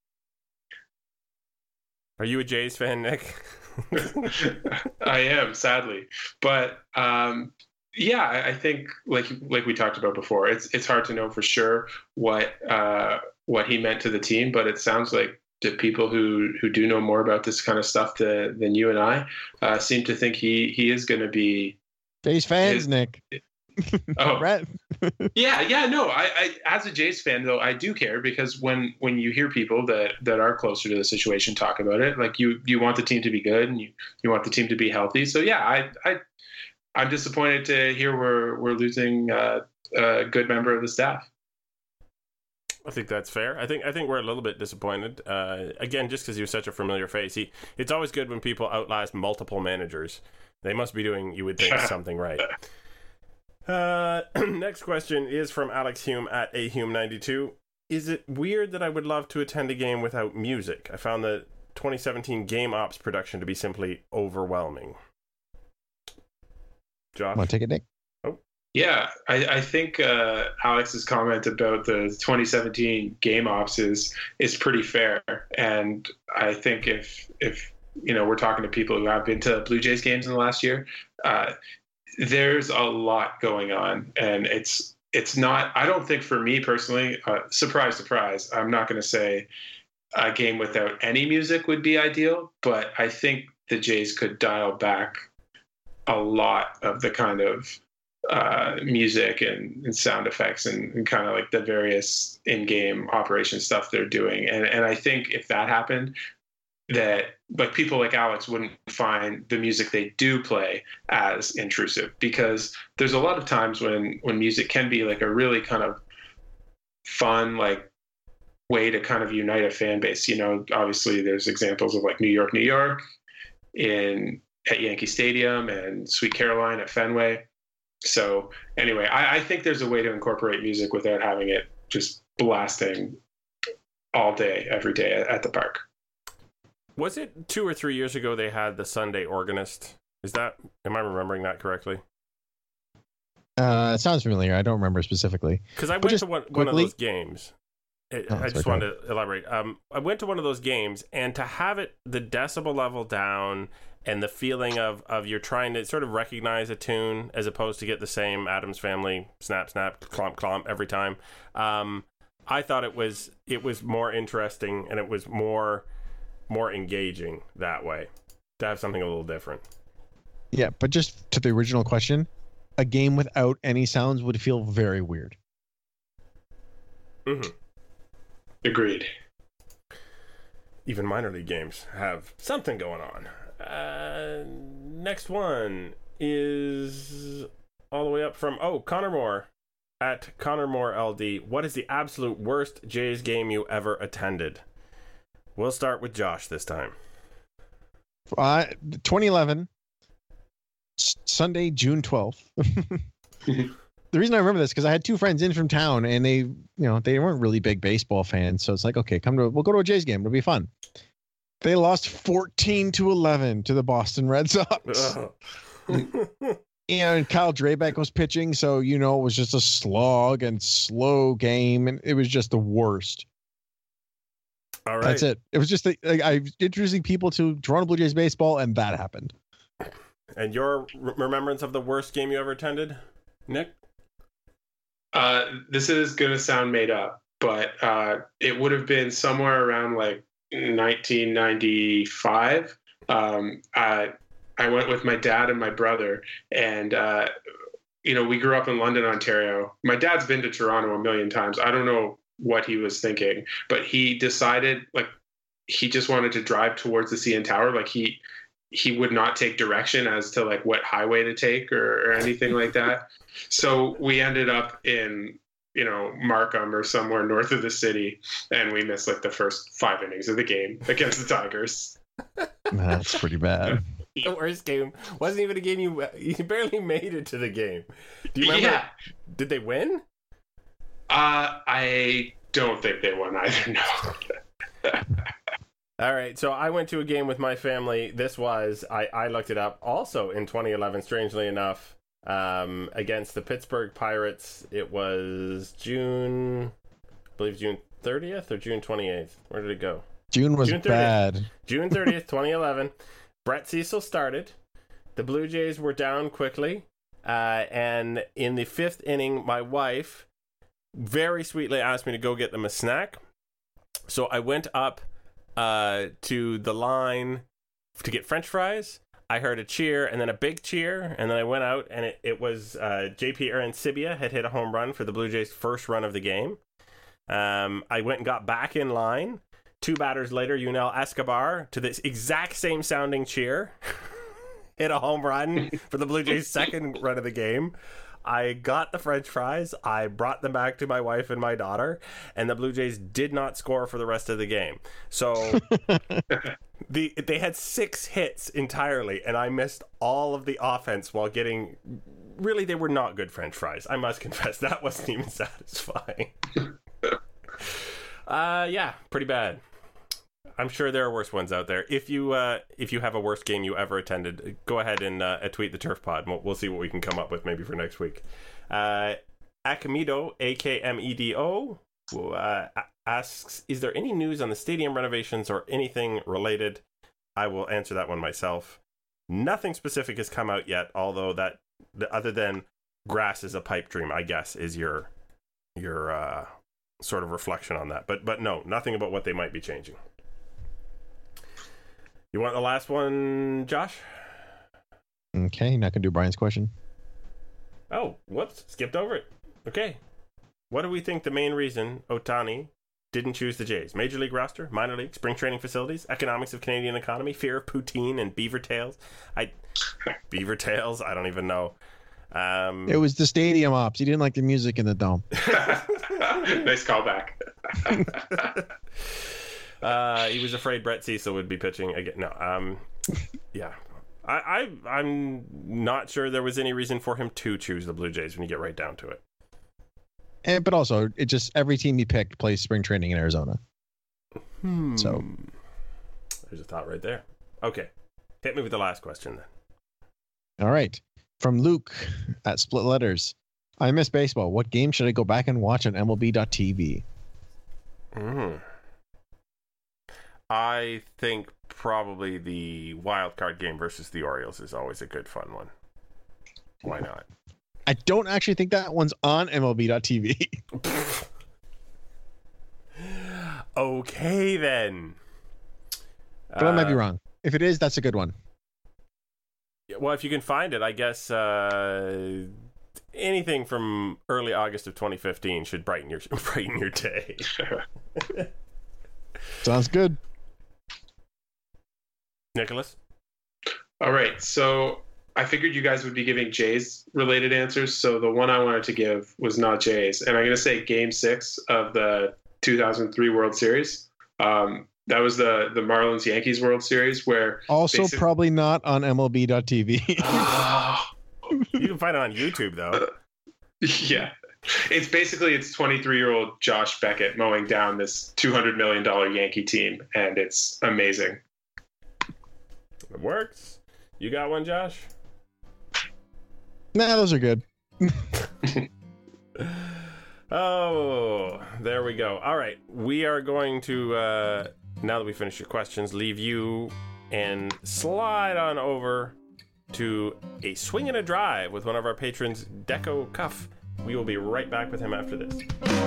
Are you a Jays fan, Nick? I am, sadly, but um, yeah, I, I think like like we talked about before, it's it's hard to know for sure what uh, what he meant to the team, but it sounds like the people who, who do know more about this kind of stuff to, than you and I uh, seem to think he he is going to be Jays fans, his, Nick. Oh, Brett. yeah, yeah, no. I, I, as a Jays fan, though, I do care because when, when you hear people that, that are closer to the situation talk about it, like you, you want the team to be good and you, you want the team to be healthy. So yeah, I, I, I'm disappointed to hear we're we're losing uh, a good member of the staff. I think that's fair. I think I think we're a little bit disappointed. Uh, again, just because he was such a familiar face. He, it's always good when people outlast multiple managers. They must be doing, you would think, something right. Uh, next question is from Alex Hume at A Hume ninety-two. Is it weird that I would love to attend a game without music? I found the twenty seventeen Game Ops production to be simply overwhelming. Josh? Want to take it, Nick? Oh. Yeah, I, I think uh, Alex's comment about the twenty seventeen Game Ops is is pretty fair, and I think if if you know we're talking to people who have been to Blue Jays games in the last year, uh, there's a lot going on, and it's it's not. I don't think for me personally, uh, surprise, surprise, I'm not going to say a game without any music would be ideal, but I think the Jays could dial back a lot of the kind of uh, music and, and sound effects and, and kind of like the various in-game operation stuff they're doing. And and I think if that happened, that like people like Alex wouldn't find the music they do play as intrusive, because there's a lot of times when, when music can be like a really kind of fun, like way to kind of unite a fan base. You know, obviously there's examples of like New York, New York in at Yankee Stadium and Sweet Caroline at Fenway. So anyway, I, I think there's a way to incorporate music without having it just blasting all day, every day at, at the park. Was it two or three years ago they had the Sunday organist? Is that, am I remembering that correctly? Uh, it sounds familiar. I don't remember specifically. Because I But went to one, one of quickly- those games. It, Oh, I sorry, just go wanted to elaborate. Um, I went to one of those games, and to have it, the decibel level down, and the feeling of, of you're trying to sort of recognize a tune as opposed to get the same Addams Family snap, snap, clomp, clomp every time. Um, I thought it was it was more interesting, and it was more more engaging that way, to have something a little different. Yeah, but just to the original question, a game without any sounds would feel very weird. Mm-hmm. Agreed. Even minor league games have something going on. Uh, next one is all the way up from, oh, Connor Moore at Connor Moore L D. What is the absolute worst Jays game you ever attended? We'll start with Josh this time. Uh, twenty eleven, S- Sunday, June twelfth. The reason I remember this because I had two friends in from town, and they, you know, they weren't really big baseball fans. So it's like, okay, come to, we'll go to a Jays game. It'll be fun. They lost fourteen to eleven to the Boston Red Sox. And Kyle Drabek was pitching, so you know it was just a slog and slow game, and it was just the worst. All right. That's it. It was just the, like, I was introducing people to Toronto Blue Jays baseball, and that happened. And your re- remembrance of the worst game you ever attended, Nick? Uh, this is going to sound made up, but uh, it would have been somewhere around like nineteen ninety-five. Um, I, I went with my dad and my brother, and, uh, you know, we grew up in London, Ontario. My dad's been to Toronto a million times. I don't know what he was thinking, but he decided, like, he just wanted to drive towards the C N Tower. Like, he he would not take direction as to, like, what highway to take or, or anything like that. So we ended up in, you know, Markham or somewhere north of the city, and we missed, like, the first five innings of the game against the Tigers. That's pretty bad. The worst game. Wasn't even a game you you barely made it to the game. Do you remember? Yeah. Did they win? Uh, I don't think they won either. No. All right, so I went to a game with my family. This was, I, I looked it up, also in twenty eleven, strangely enough, um, against the Pittsburgh Pirates. It was June, I believe June thirtieth or June twenty-eighth. Where did it go? June was June bad. June thirtieth, twenty eleven. Brett Cecil started. The Blue Jays were down quickly. Uh, and in the fifth inning, my wife very sweetly asked me to go get them a snack. So I went up Uh, to the line to get French fries. I heard a cheer and then a big cheer, and then I went out, and it, it was uh, J P Arancibia had hit a home run for the Blue Jays' first run of the game. Um, I went and got back in line. Two batters later, Yunel Escobar, to this exact same sounding cheer, hit a home run for the Blue Jays' second run of the game. I got the French fries. I brought them back to my wife and my daughter, and the Blue Jays did not score for the rest of the game. So the they had six hits entirely, and I missed all of the offense while getting. Really, they were not good French fries. I must confess that wasn't even satisfying. uh, yeah, pretty bad. I'm sure there are worse ones out there. If you uh, if you have a worst game you ever attended, go ahead and uh, tweet the Turf Pod. We'll, we'll see what we can come up with maybe for next week. Uh, Akmedo, A K M E D O, uh, asks, is there any news on the stadium renovations or anything related? I will answer that one myself. Nothing specific has come out yet, although that, other than grass is a pipe dream, I guess, is your your uh, sort of reflection on that. But But no, nothing about what they might be changing. You want the last one, Josh? Okay, not gonna do Brian's question. Oh, whoops, skipped over it. Okay. What do we think the main reason Ohtani didn't choose the Jays? Major League roster, minor league, spring training facilities, economics of Canadian economy, fear of poutine and beaver tails. I beaver tails, I don't even know. Um, it was the stadium ops. He didn't like the music in the dome. Nice callback. Uh, he was afraid Brett Cecil would be pitching again. No, um, yeah, I, I, I'm not sure there was any reason for him to choose the Blue Jays when you get right down to it. And but also, it just every team he picked plays spring training in Arizona. Hmm. So there's a thought right there. Okay, hit me with the last question then. All right, from Luke at Split Letters. I miss baseball. What game should I go back and watch on M L B dot T V? Hmm. I think probably the wild card game versus the Orioles is always a good fun one. Why not? I don't actually think that one's on M L B dot T V. Okay, then. But uh, I might be wrong. If it is, that's a good one. Well, if you can find it, I guess uh, anything from early August of twenty fifteen should brighten your brighten your day. Sounds good. Nicholas? All right. So I figured you guys would be giving Jays related answers. So the one I wanted to give was not Jays. And I'm going to say game six of the two thousand three World Series. Um, that was the, the Marlins Yankees World Series where also basically... probably not on M L B dot T V. You can find it on YouTube though. Yeah. It's basically it's twenty-three-year-old Josh Beckett mowing down this two hundred million dollars Yankee team, and it's amazing. It works. You got one, Josh? Nah, those are good. Oh, there we go. All right. We are going to, uh, now that we finish your questions, leave you and slide on over to a swing and a drive with one of our patrons, Deco Cuff. We will be right back with him after this.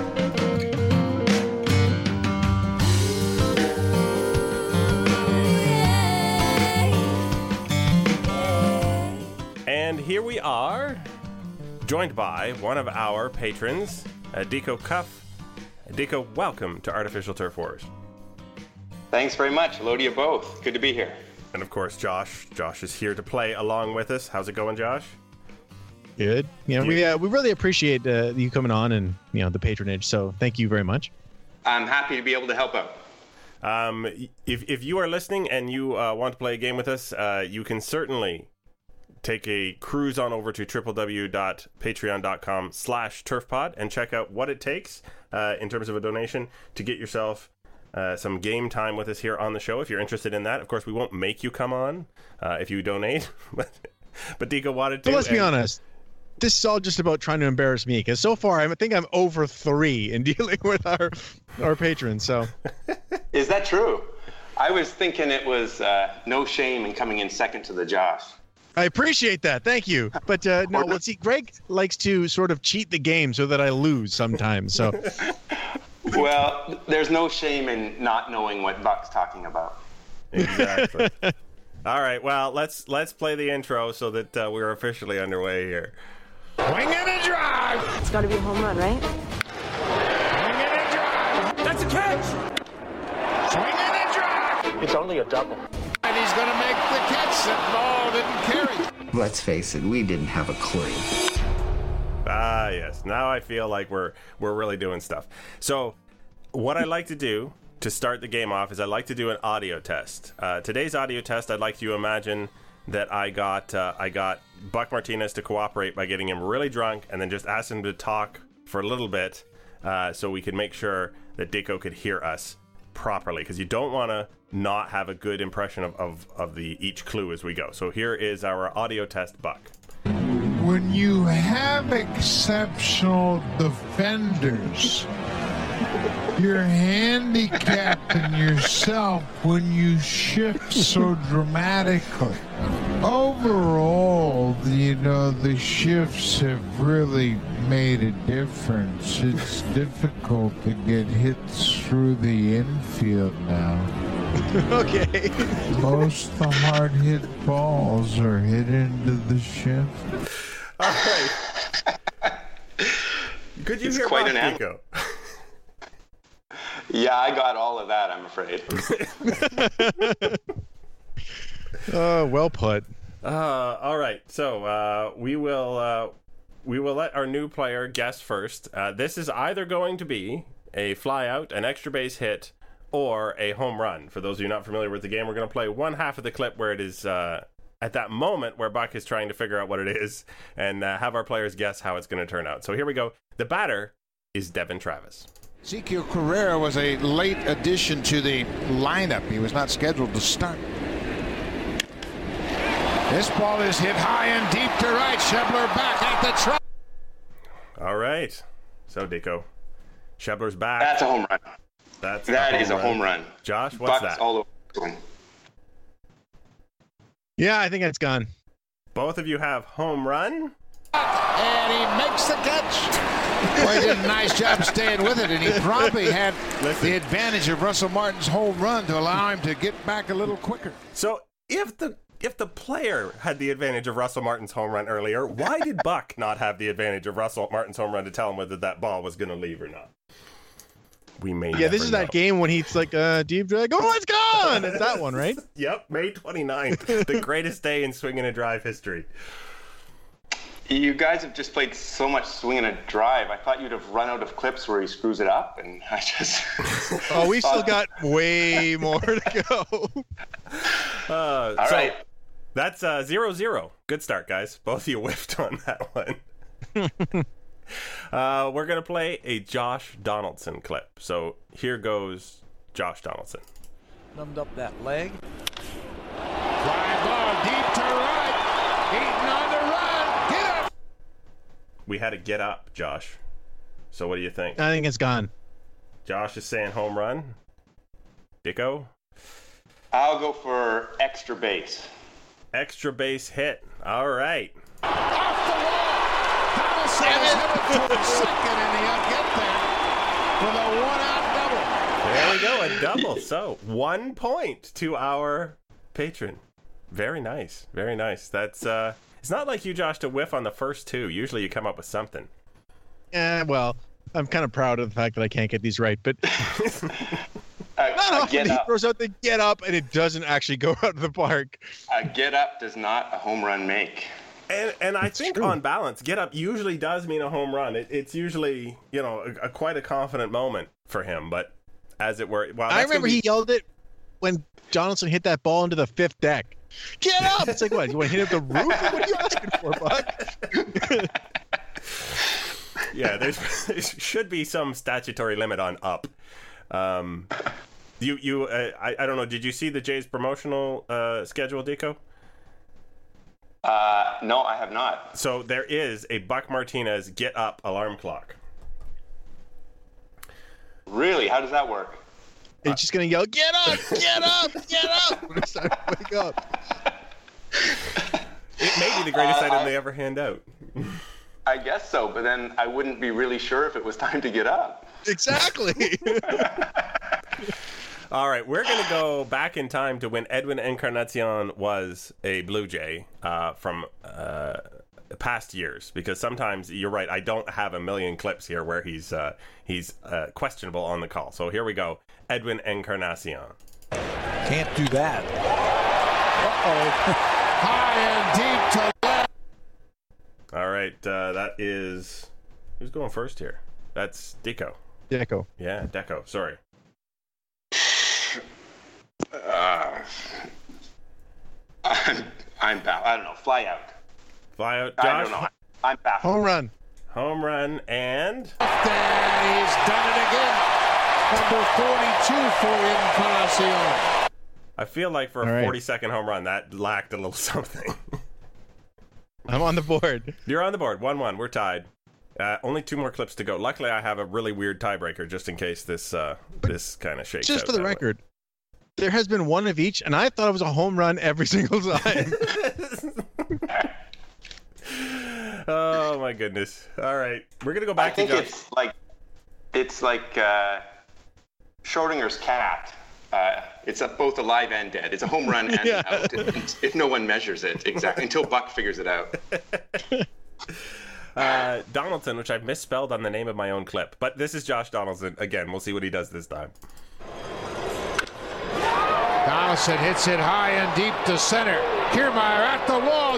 And here we are, joined by one of our patrons, uh, Deco Cuff. Deco, welcome to Artificial Turf Wars. Thanks very much. Hello to you both. Good to be here. And of course, Josh. Josh is here to play along with us. How's it going, Josh? Good. Yeah, we uh, we really appreciate uh, you coming on and you know the patronage. So thank you very much. I'm happy to be able to help out. Um, if if you are listening and you uh, want to play a game with us, uh, you can certainly take a cruise on over to www.patreon.com slash turfpod and check out what it takes uh, in terms of a donation to get yourself uh, some game time with us here on the show. If you're interested in that, of course, we won't make you come on uh, if you donate, but but Deco wanted to. But let's be and- honest. This is all just about trying to embarrass me, because so far I think I'm over three in dealing with our our patrons. So, Is that true? I was thinking it was uh, no shame in coming in second to the Josh. I appreciate that. Thank you. But uh, no, let's see. Greg likes to sort of cheat the game so that I lose sometimes. So, Well, there's no shame in not knowing what Buck's talking about. Exactly. All right. Well, let's let's play the intro so that uh, we're officially underway here. Swing and a drive. It's got to be a home run, right? Swing and a drive. That's a catch. Swing and a drive. It's only a double. And he's going to make the catch. That ball didn't carry. Let's face it, we didn't have a clue. Ah, yes. Now I feel like we're we're really doing stuff. So, what I like to do to start the game off is I like to do an audio test. Uh, today's audio test, I'd like you to imagine that I got uh, I got Buck Martinez to cooperate by getting him really drunk and then just asked him to talk for a little bit uh, so we could make sure that Deco could hear us properly, because you don't want to not have a good impression of, of, of the each clue as we go. So here is our audio test, Buck. When you have exceptional defenders, you're handicapping yourself when you shift so dramatically. Overall, you know, the shifts have really made a difference. It's difficult to get hits through the infield now. okay. Most of the hard hit balls are hit into the shift. All right. Could you It's hear quite Buck, an Deco? Yeah, I got all of that, I'm afraid. uh, well put. Uh, all right. So uh, we will uh, we will let our new player guess first. Uh, this is either going to be a fly out, an extra base hit, or a home run. For those of you not familiar with the game, we're going to play one half of the clip where it is uh, at that moment where Buck is trying to figure out what it is, and uh, have our players guess how it's going to turn out. So here we go. The batter is Devin Travis. Ezequiel Carrera was a late addition to the lineup. He was not scheduled to start. This ball is hit high and deep to right. Schebler back at the track. All right. So, Deco, Schebler's back. That's a home run. That's that a home is a run. home run. Josh, what's Buck's that? all over this one. Yeah, I think it's gone. Both of you have home run. And he makes the catch. Boy, he did a nice job staying with it, and he probably had Listen. the advantage of Russell Martin's home run to allow him to get back a little quicker. So if the if the player had the advantage of Russell Martin's home run earlier, why did Buck not have the advantage of Russell Martin's home run to tell him whether that ball was going to leave or not? We may Yeah, this never is know. that game when he's like, uh, deep drag. Oh, it's gone. It's that one, right? Yep, May twenty-ninth, the greatest day in swing and a drive history. You guys have just played so much swing and a drive. I thought you'd have run out of clips where he screws it up, and I just. Oh, we still got way more to go. Uh, All so right. That's uh, zero zero. Good start, guys. Both of you whiffed on that one. uh, we're going to play a Josh Donaldson clip. So here goes Josh Donaldson. Numbed up that leg. Fly ball deep to right. Eaton on the run. Get up. We had to get up, Josh. So what do you think? I think it's gone. Josh is saying home run. Dicko? I'll go for extra base. Extra base hit. All right. Off the wall. Donaldson is headed for the second, and he'll get there with a one-out double. There we go, a double. So one point to our patron. Very nice, very nice. That's uh, it's not like you, Josh, to whiff on the first two. Usually you come up with something. Yeah, well, I'm kind of proud of the fact that I can't get these right, but A, not a often get he up. throws out the get up and it doesn't actually go out of the park. A get up does not a home run make. And and I It's think true. on balance, get up usually does mean a home run. It, it's usually, you know, a, a quite a confident moment for him. But as it were. Wow, I remember be... he yelled it when Donaldson hit that ball into the fifth deck. Get up! It's like, what? You want to hit up the roof? What are you asking for, Buck? Yeah, there's, there should be some statutory limit on up. Um, you, you, uh, I, I don't know. Did you see the Jays promotional uh, schedule, Deco? Uh, no, I have not. So there is a Buck Martinez get up alarm clock. Really? How does that work? He's just gonna yell, "Get up! Get up! Get up!" when it's time to wake up. It may be the greatest uh, item I, they ever hand out. I guess so, but then I wouldn't be really sure if it was time to get up. Exactly. All right, we're going to go back in time to when Edwin Encarnacion was a Blue Jay uh, from uh, past years, because sometimes, you're right, I don't have a million clips here where he's uh, he's uh, questionable on the call. So here we go, Edwin Encarnacion. Can't do that. Uh-oh. High and deep to left. All right, uh, that is... Who's going first here? That's Deco. Deco. Yeah, Deco, sorry. Uh, I'm, I'm baffled. I don't know. Fly out. Fly out, Josh? I don't know. I'm baffled. Home run. Home run, and... And he's done it again. Number forty-two for Encarnacion. I feel like for a All right. forty-second home run, that lacked a little something. I'm on the board. You're on the board. one one. We're tied. Uh, only two more clips to go. Luckily, I have a really weird tiebreaker just in case this uh, this kind of shakes Just out for the that record, way. There has been one of each, and I thought it was a home run every single time. Oh, my goodness. All right. We're going to go back I think to Josh. it's like, it's like uh, Schrodinger's cat. Uh, it's a, both alive and dead. It's a home run and Yeah. an out if no one measures it. Exactly. Until Buck figures it out. Uh, Donaldson, which I've misspelled on the name of my own clip. But this is Josh Donaldson. Again, we'll see what he does this time. Donaldson hits it high and deep to center. Kiermaier at the wall.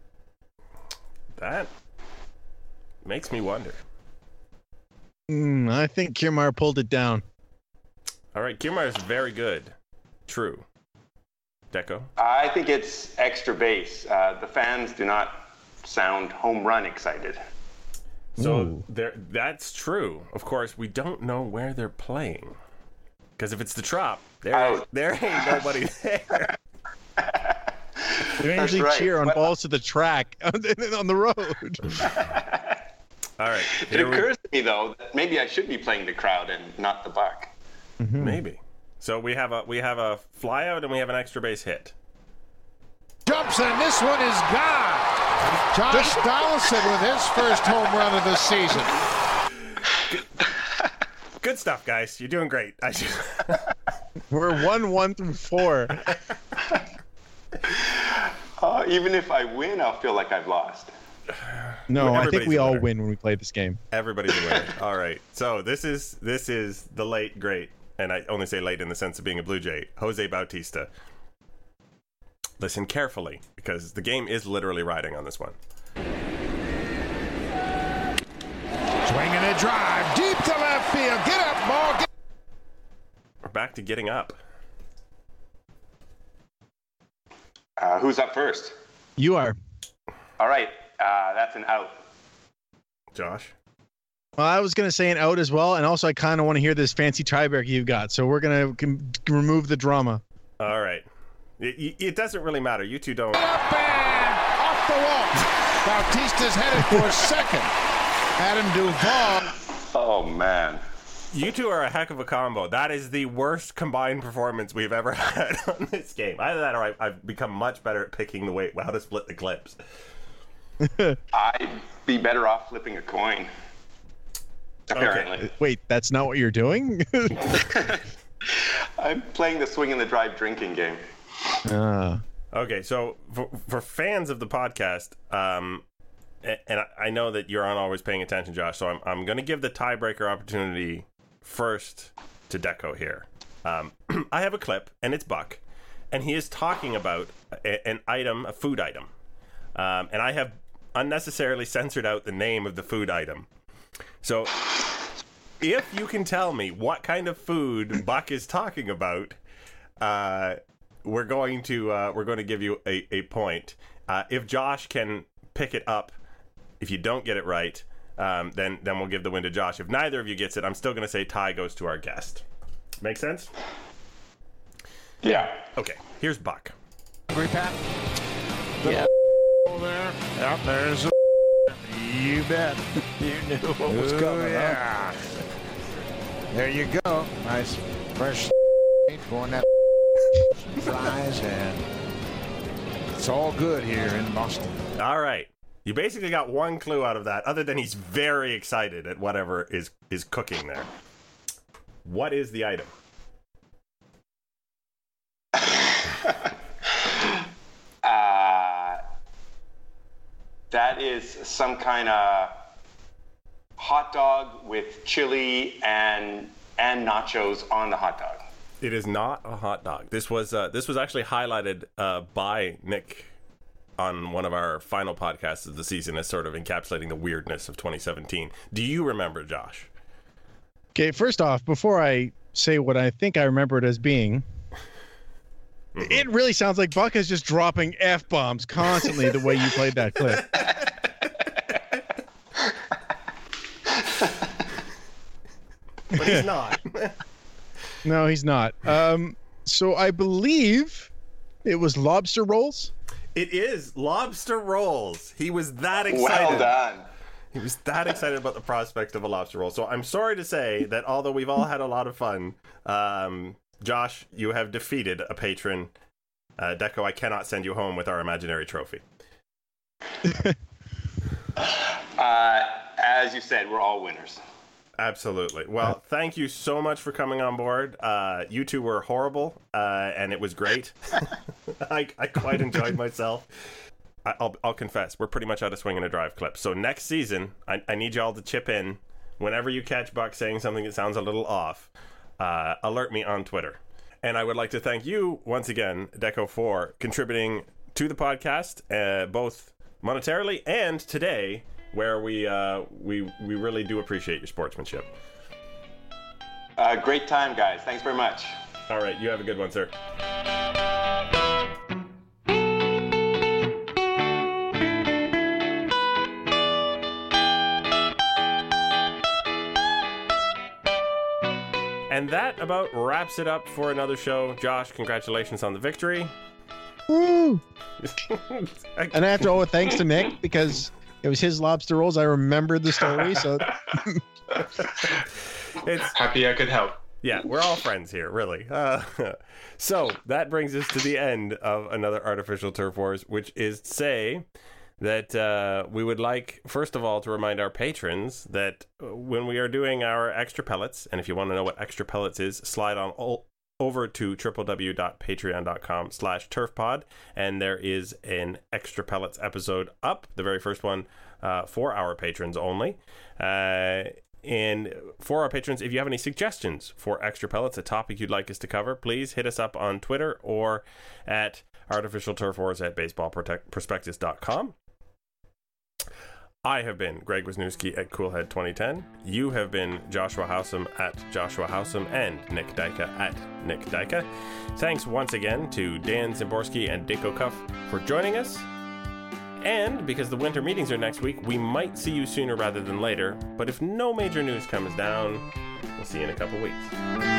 That makes me wonder. Mm, I think Kiermaier pulled it down. All right, Kiermaier is very good. True. Deco? I think it's extra base. Uh, the fans do not sound home run excited. So there, that's true. Of course, we don't know where they're playing. Because if it's the Trop, there, Oh. there ain't nobody there. We usually right. cheer on But- balls to the track on the, on the road. All right. It here we- occurs to me, though, that maybe I should be playing the crowd and not the Buck. Mm-hmm. Maybe. So we have a we have a fly out and we have an extra base hit. Jumps and this one is gone. Josh Donaldson with his first home run of the season. Good stuff, guys. You're doing great. I just... We're one one through four. Uh, even if I win, I'll feel like I've lost. No, Well, I think everybody's we a all winner. win when we play this game. Everybody's a winner. All right. So this is this is the late great, and I only say late in the sense of being a Blue Jay, Jose Bautista. Listen carefully, because the game is literally riding on this one. Swinging a drive deep to left field. Get up, ball. Get- We're back to getting up. Uh, who's up first? You are. All right. Uh, that's an out. Josh? Well, I was going to say an out as well, and also I kind of want to hear this fancy tiebreaker you've got, so we're going to remove the drama. All right. It, it doesn't really matter. You two don't. Up and off the wall. Bautista's headed for second. Adam Duvall. Oh, man. You two are a heck of a combo. That is the worst combined performance we've ever had on this game. Either that or I, I've become much better at picking the way, how to split the clips. I'd be better off flipping a coin. Apparently. Okay. Wait, that's not what you're doing? I'm playing the swing and the drive drinking game. uh, Okay, so for, for fans of the podcast, um, and, and I know that you're not always paying attention, Josh, so I'm, I'm going to give the tiebreaker opportunity first to Deco here. Um, I have a clip, and it's Buck, and he is talking about a, an item, a food item. Um, and I have unnecessarily censored out the name of the food item. So if you can tell me what kind of food Buck is talking about, uh, we're going to uh, we're going to give you a, a point. Uh, if Josh can pick it up, if you don't get it right, um, then then we'll give the win to Josh. If neither of you gets it, I'm still going to say tie goes to our guest. Make sense? Yeah. Okay. Here's Buck. Agree, Pat? Yeah. There. Yep, there's a you bet. You knew what was Ooh, coming. Yeah. Huh? There you go. Nice fresh going that flies, and it's all good here in Boston. All right. You basically got one clue out of that, other than he's very excited at whatever is, is cooking there. What is the item? uh, that is some kind of hot dog with chili and and nachos on the hot dog. It is not a hot dog. This was uh, this was actually highlighted uh, by Nick on one of our final podcasts of the season as sort of encapsulating the weirdness of twenty seventeen. Do you remember, Josh? Okay, first off, before I say what I think I remember it as being, mm-hmm. It really sounds like Buck is just dropping F-bombs constantly the way you played that clip. But he's not. No, he's not. Um, so I believe it was lobster rolls. It is lobster rolls. He was that excited. Well done. He was that excited about the prospect of a lobster roll. So I'm sorry to say that although we've all had a lot of fun, um, Josh, you have defeated a patron. Uh, Deco, I cannot send you home with our imaginary trophy. uh, as you said, we're all winners. Absolutely. Well, thank you so much for coming on board. Uh, you two were horrible, uh, and it was great. I, I quite enjoyed myself. I, I'll, I'll confess, we're pretty much out of swing and a drive clips. So next season, I, I need y'all to chip in. Whenever you catch Buck saying something that sounds a little off, uh, alert me on Twitter. And I would like to thank you once again, Deco, for contributing to the podcast, uh, both monetarily and today, where we uh, we we really do appreciate your sportsmanship. Uh, great time, guys. Thanks very much. All right, you have a good one, sir. And that about wraps it up for another show. Josh, congratulations on the victory. Woo! And I have to owe a thanks to Nick because it was his lobster rolls. I remembered the story, so it's happy I could help. Yeah, we're all friends here, really. Uh, so that brings us to the end of another Artificial Turf Wars, which is to say that uh, we would like, first of all, to remind our patrons that when we are doing our extra pellets, and if you want to know what extra pellets is, slide on all over to www.patreon.com slash turfpod, and there is an extra pellets episode up, the very first one uh, for our patrons only. Uh, and for our patrons, if you have any suggestions for extra pellets, a topic you'd like us to cover, please hit us up on Twitter or at artificial turf wars at baseball prospectus dot com. I have been Greg Wisniewski at Coolhead twenty ten. You have been Joshua Howsam at Joshua Howsam and Nick Dyka at Nick Dyka. Thanks once again to Dan Zimborski and Deco Cuff for joining us. And because the winter meetings are next week, we might see you sooner rather than later. But if no major news comes down, we'll see you in a couple weeks.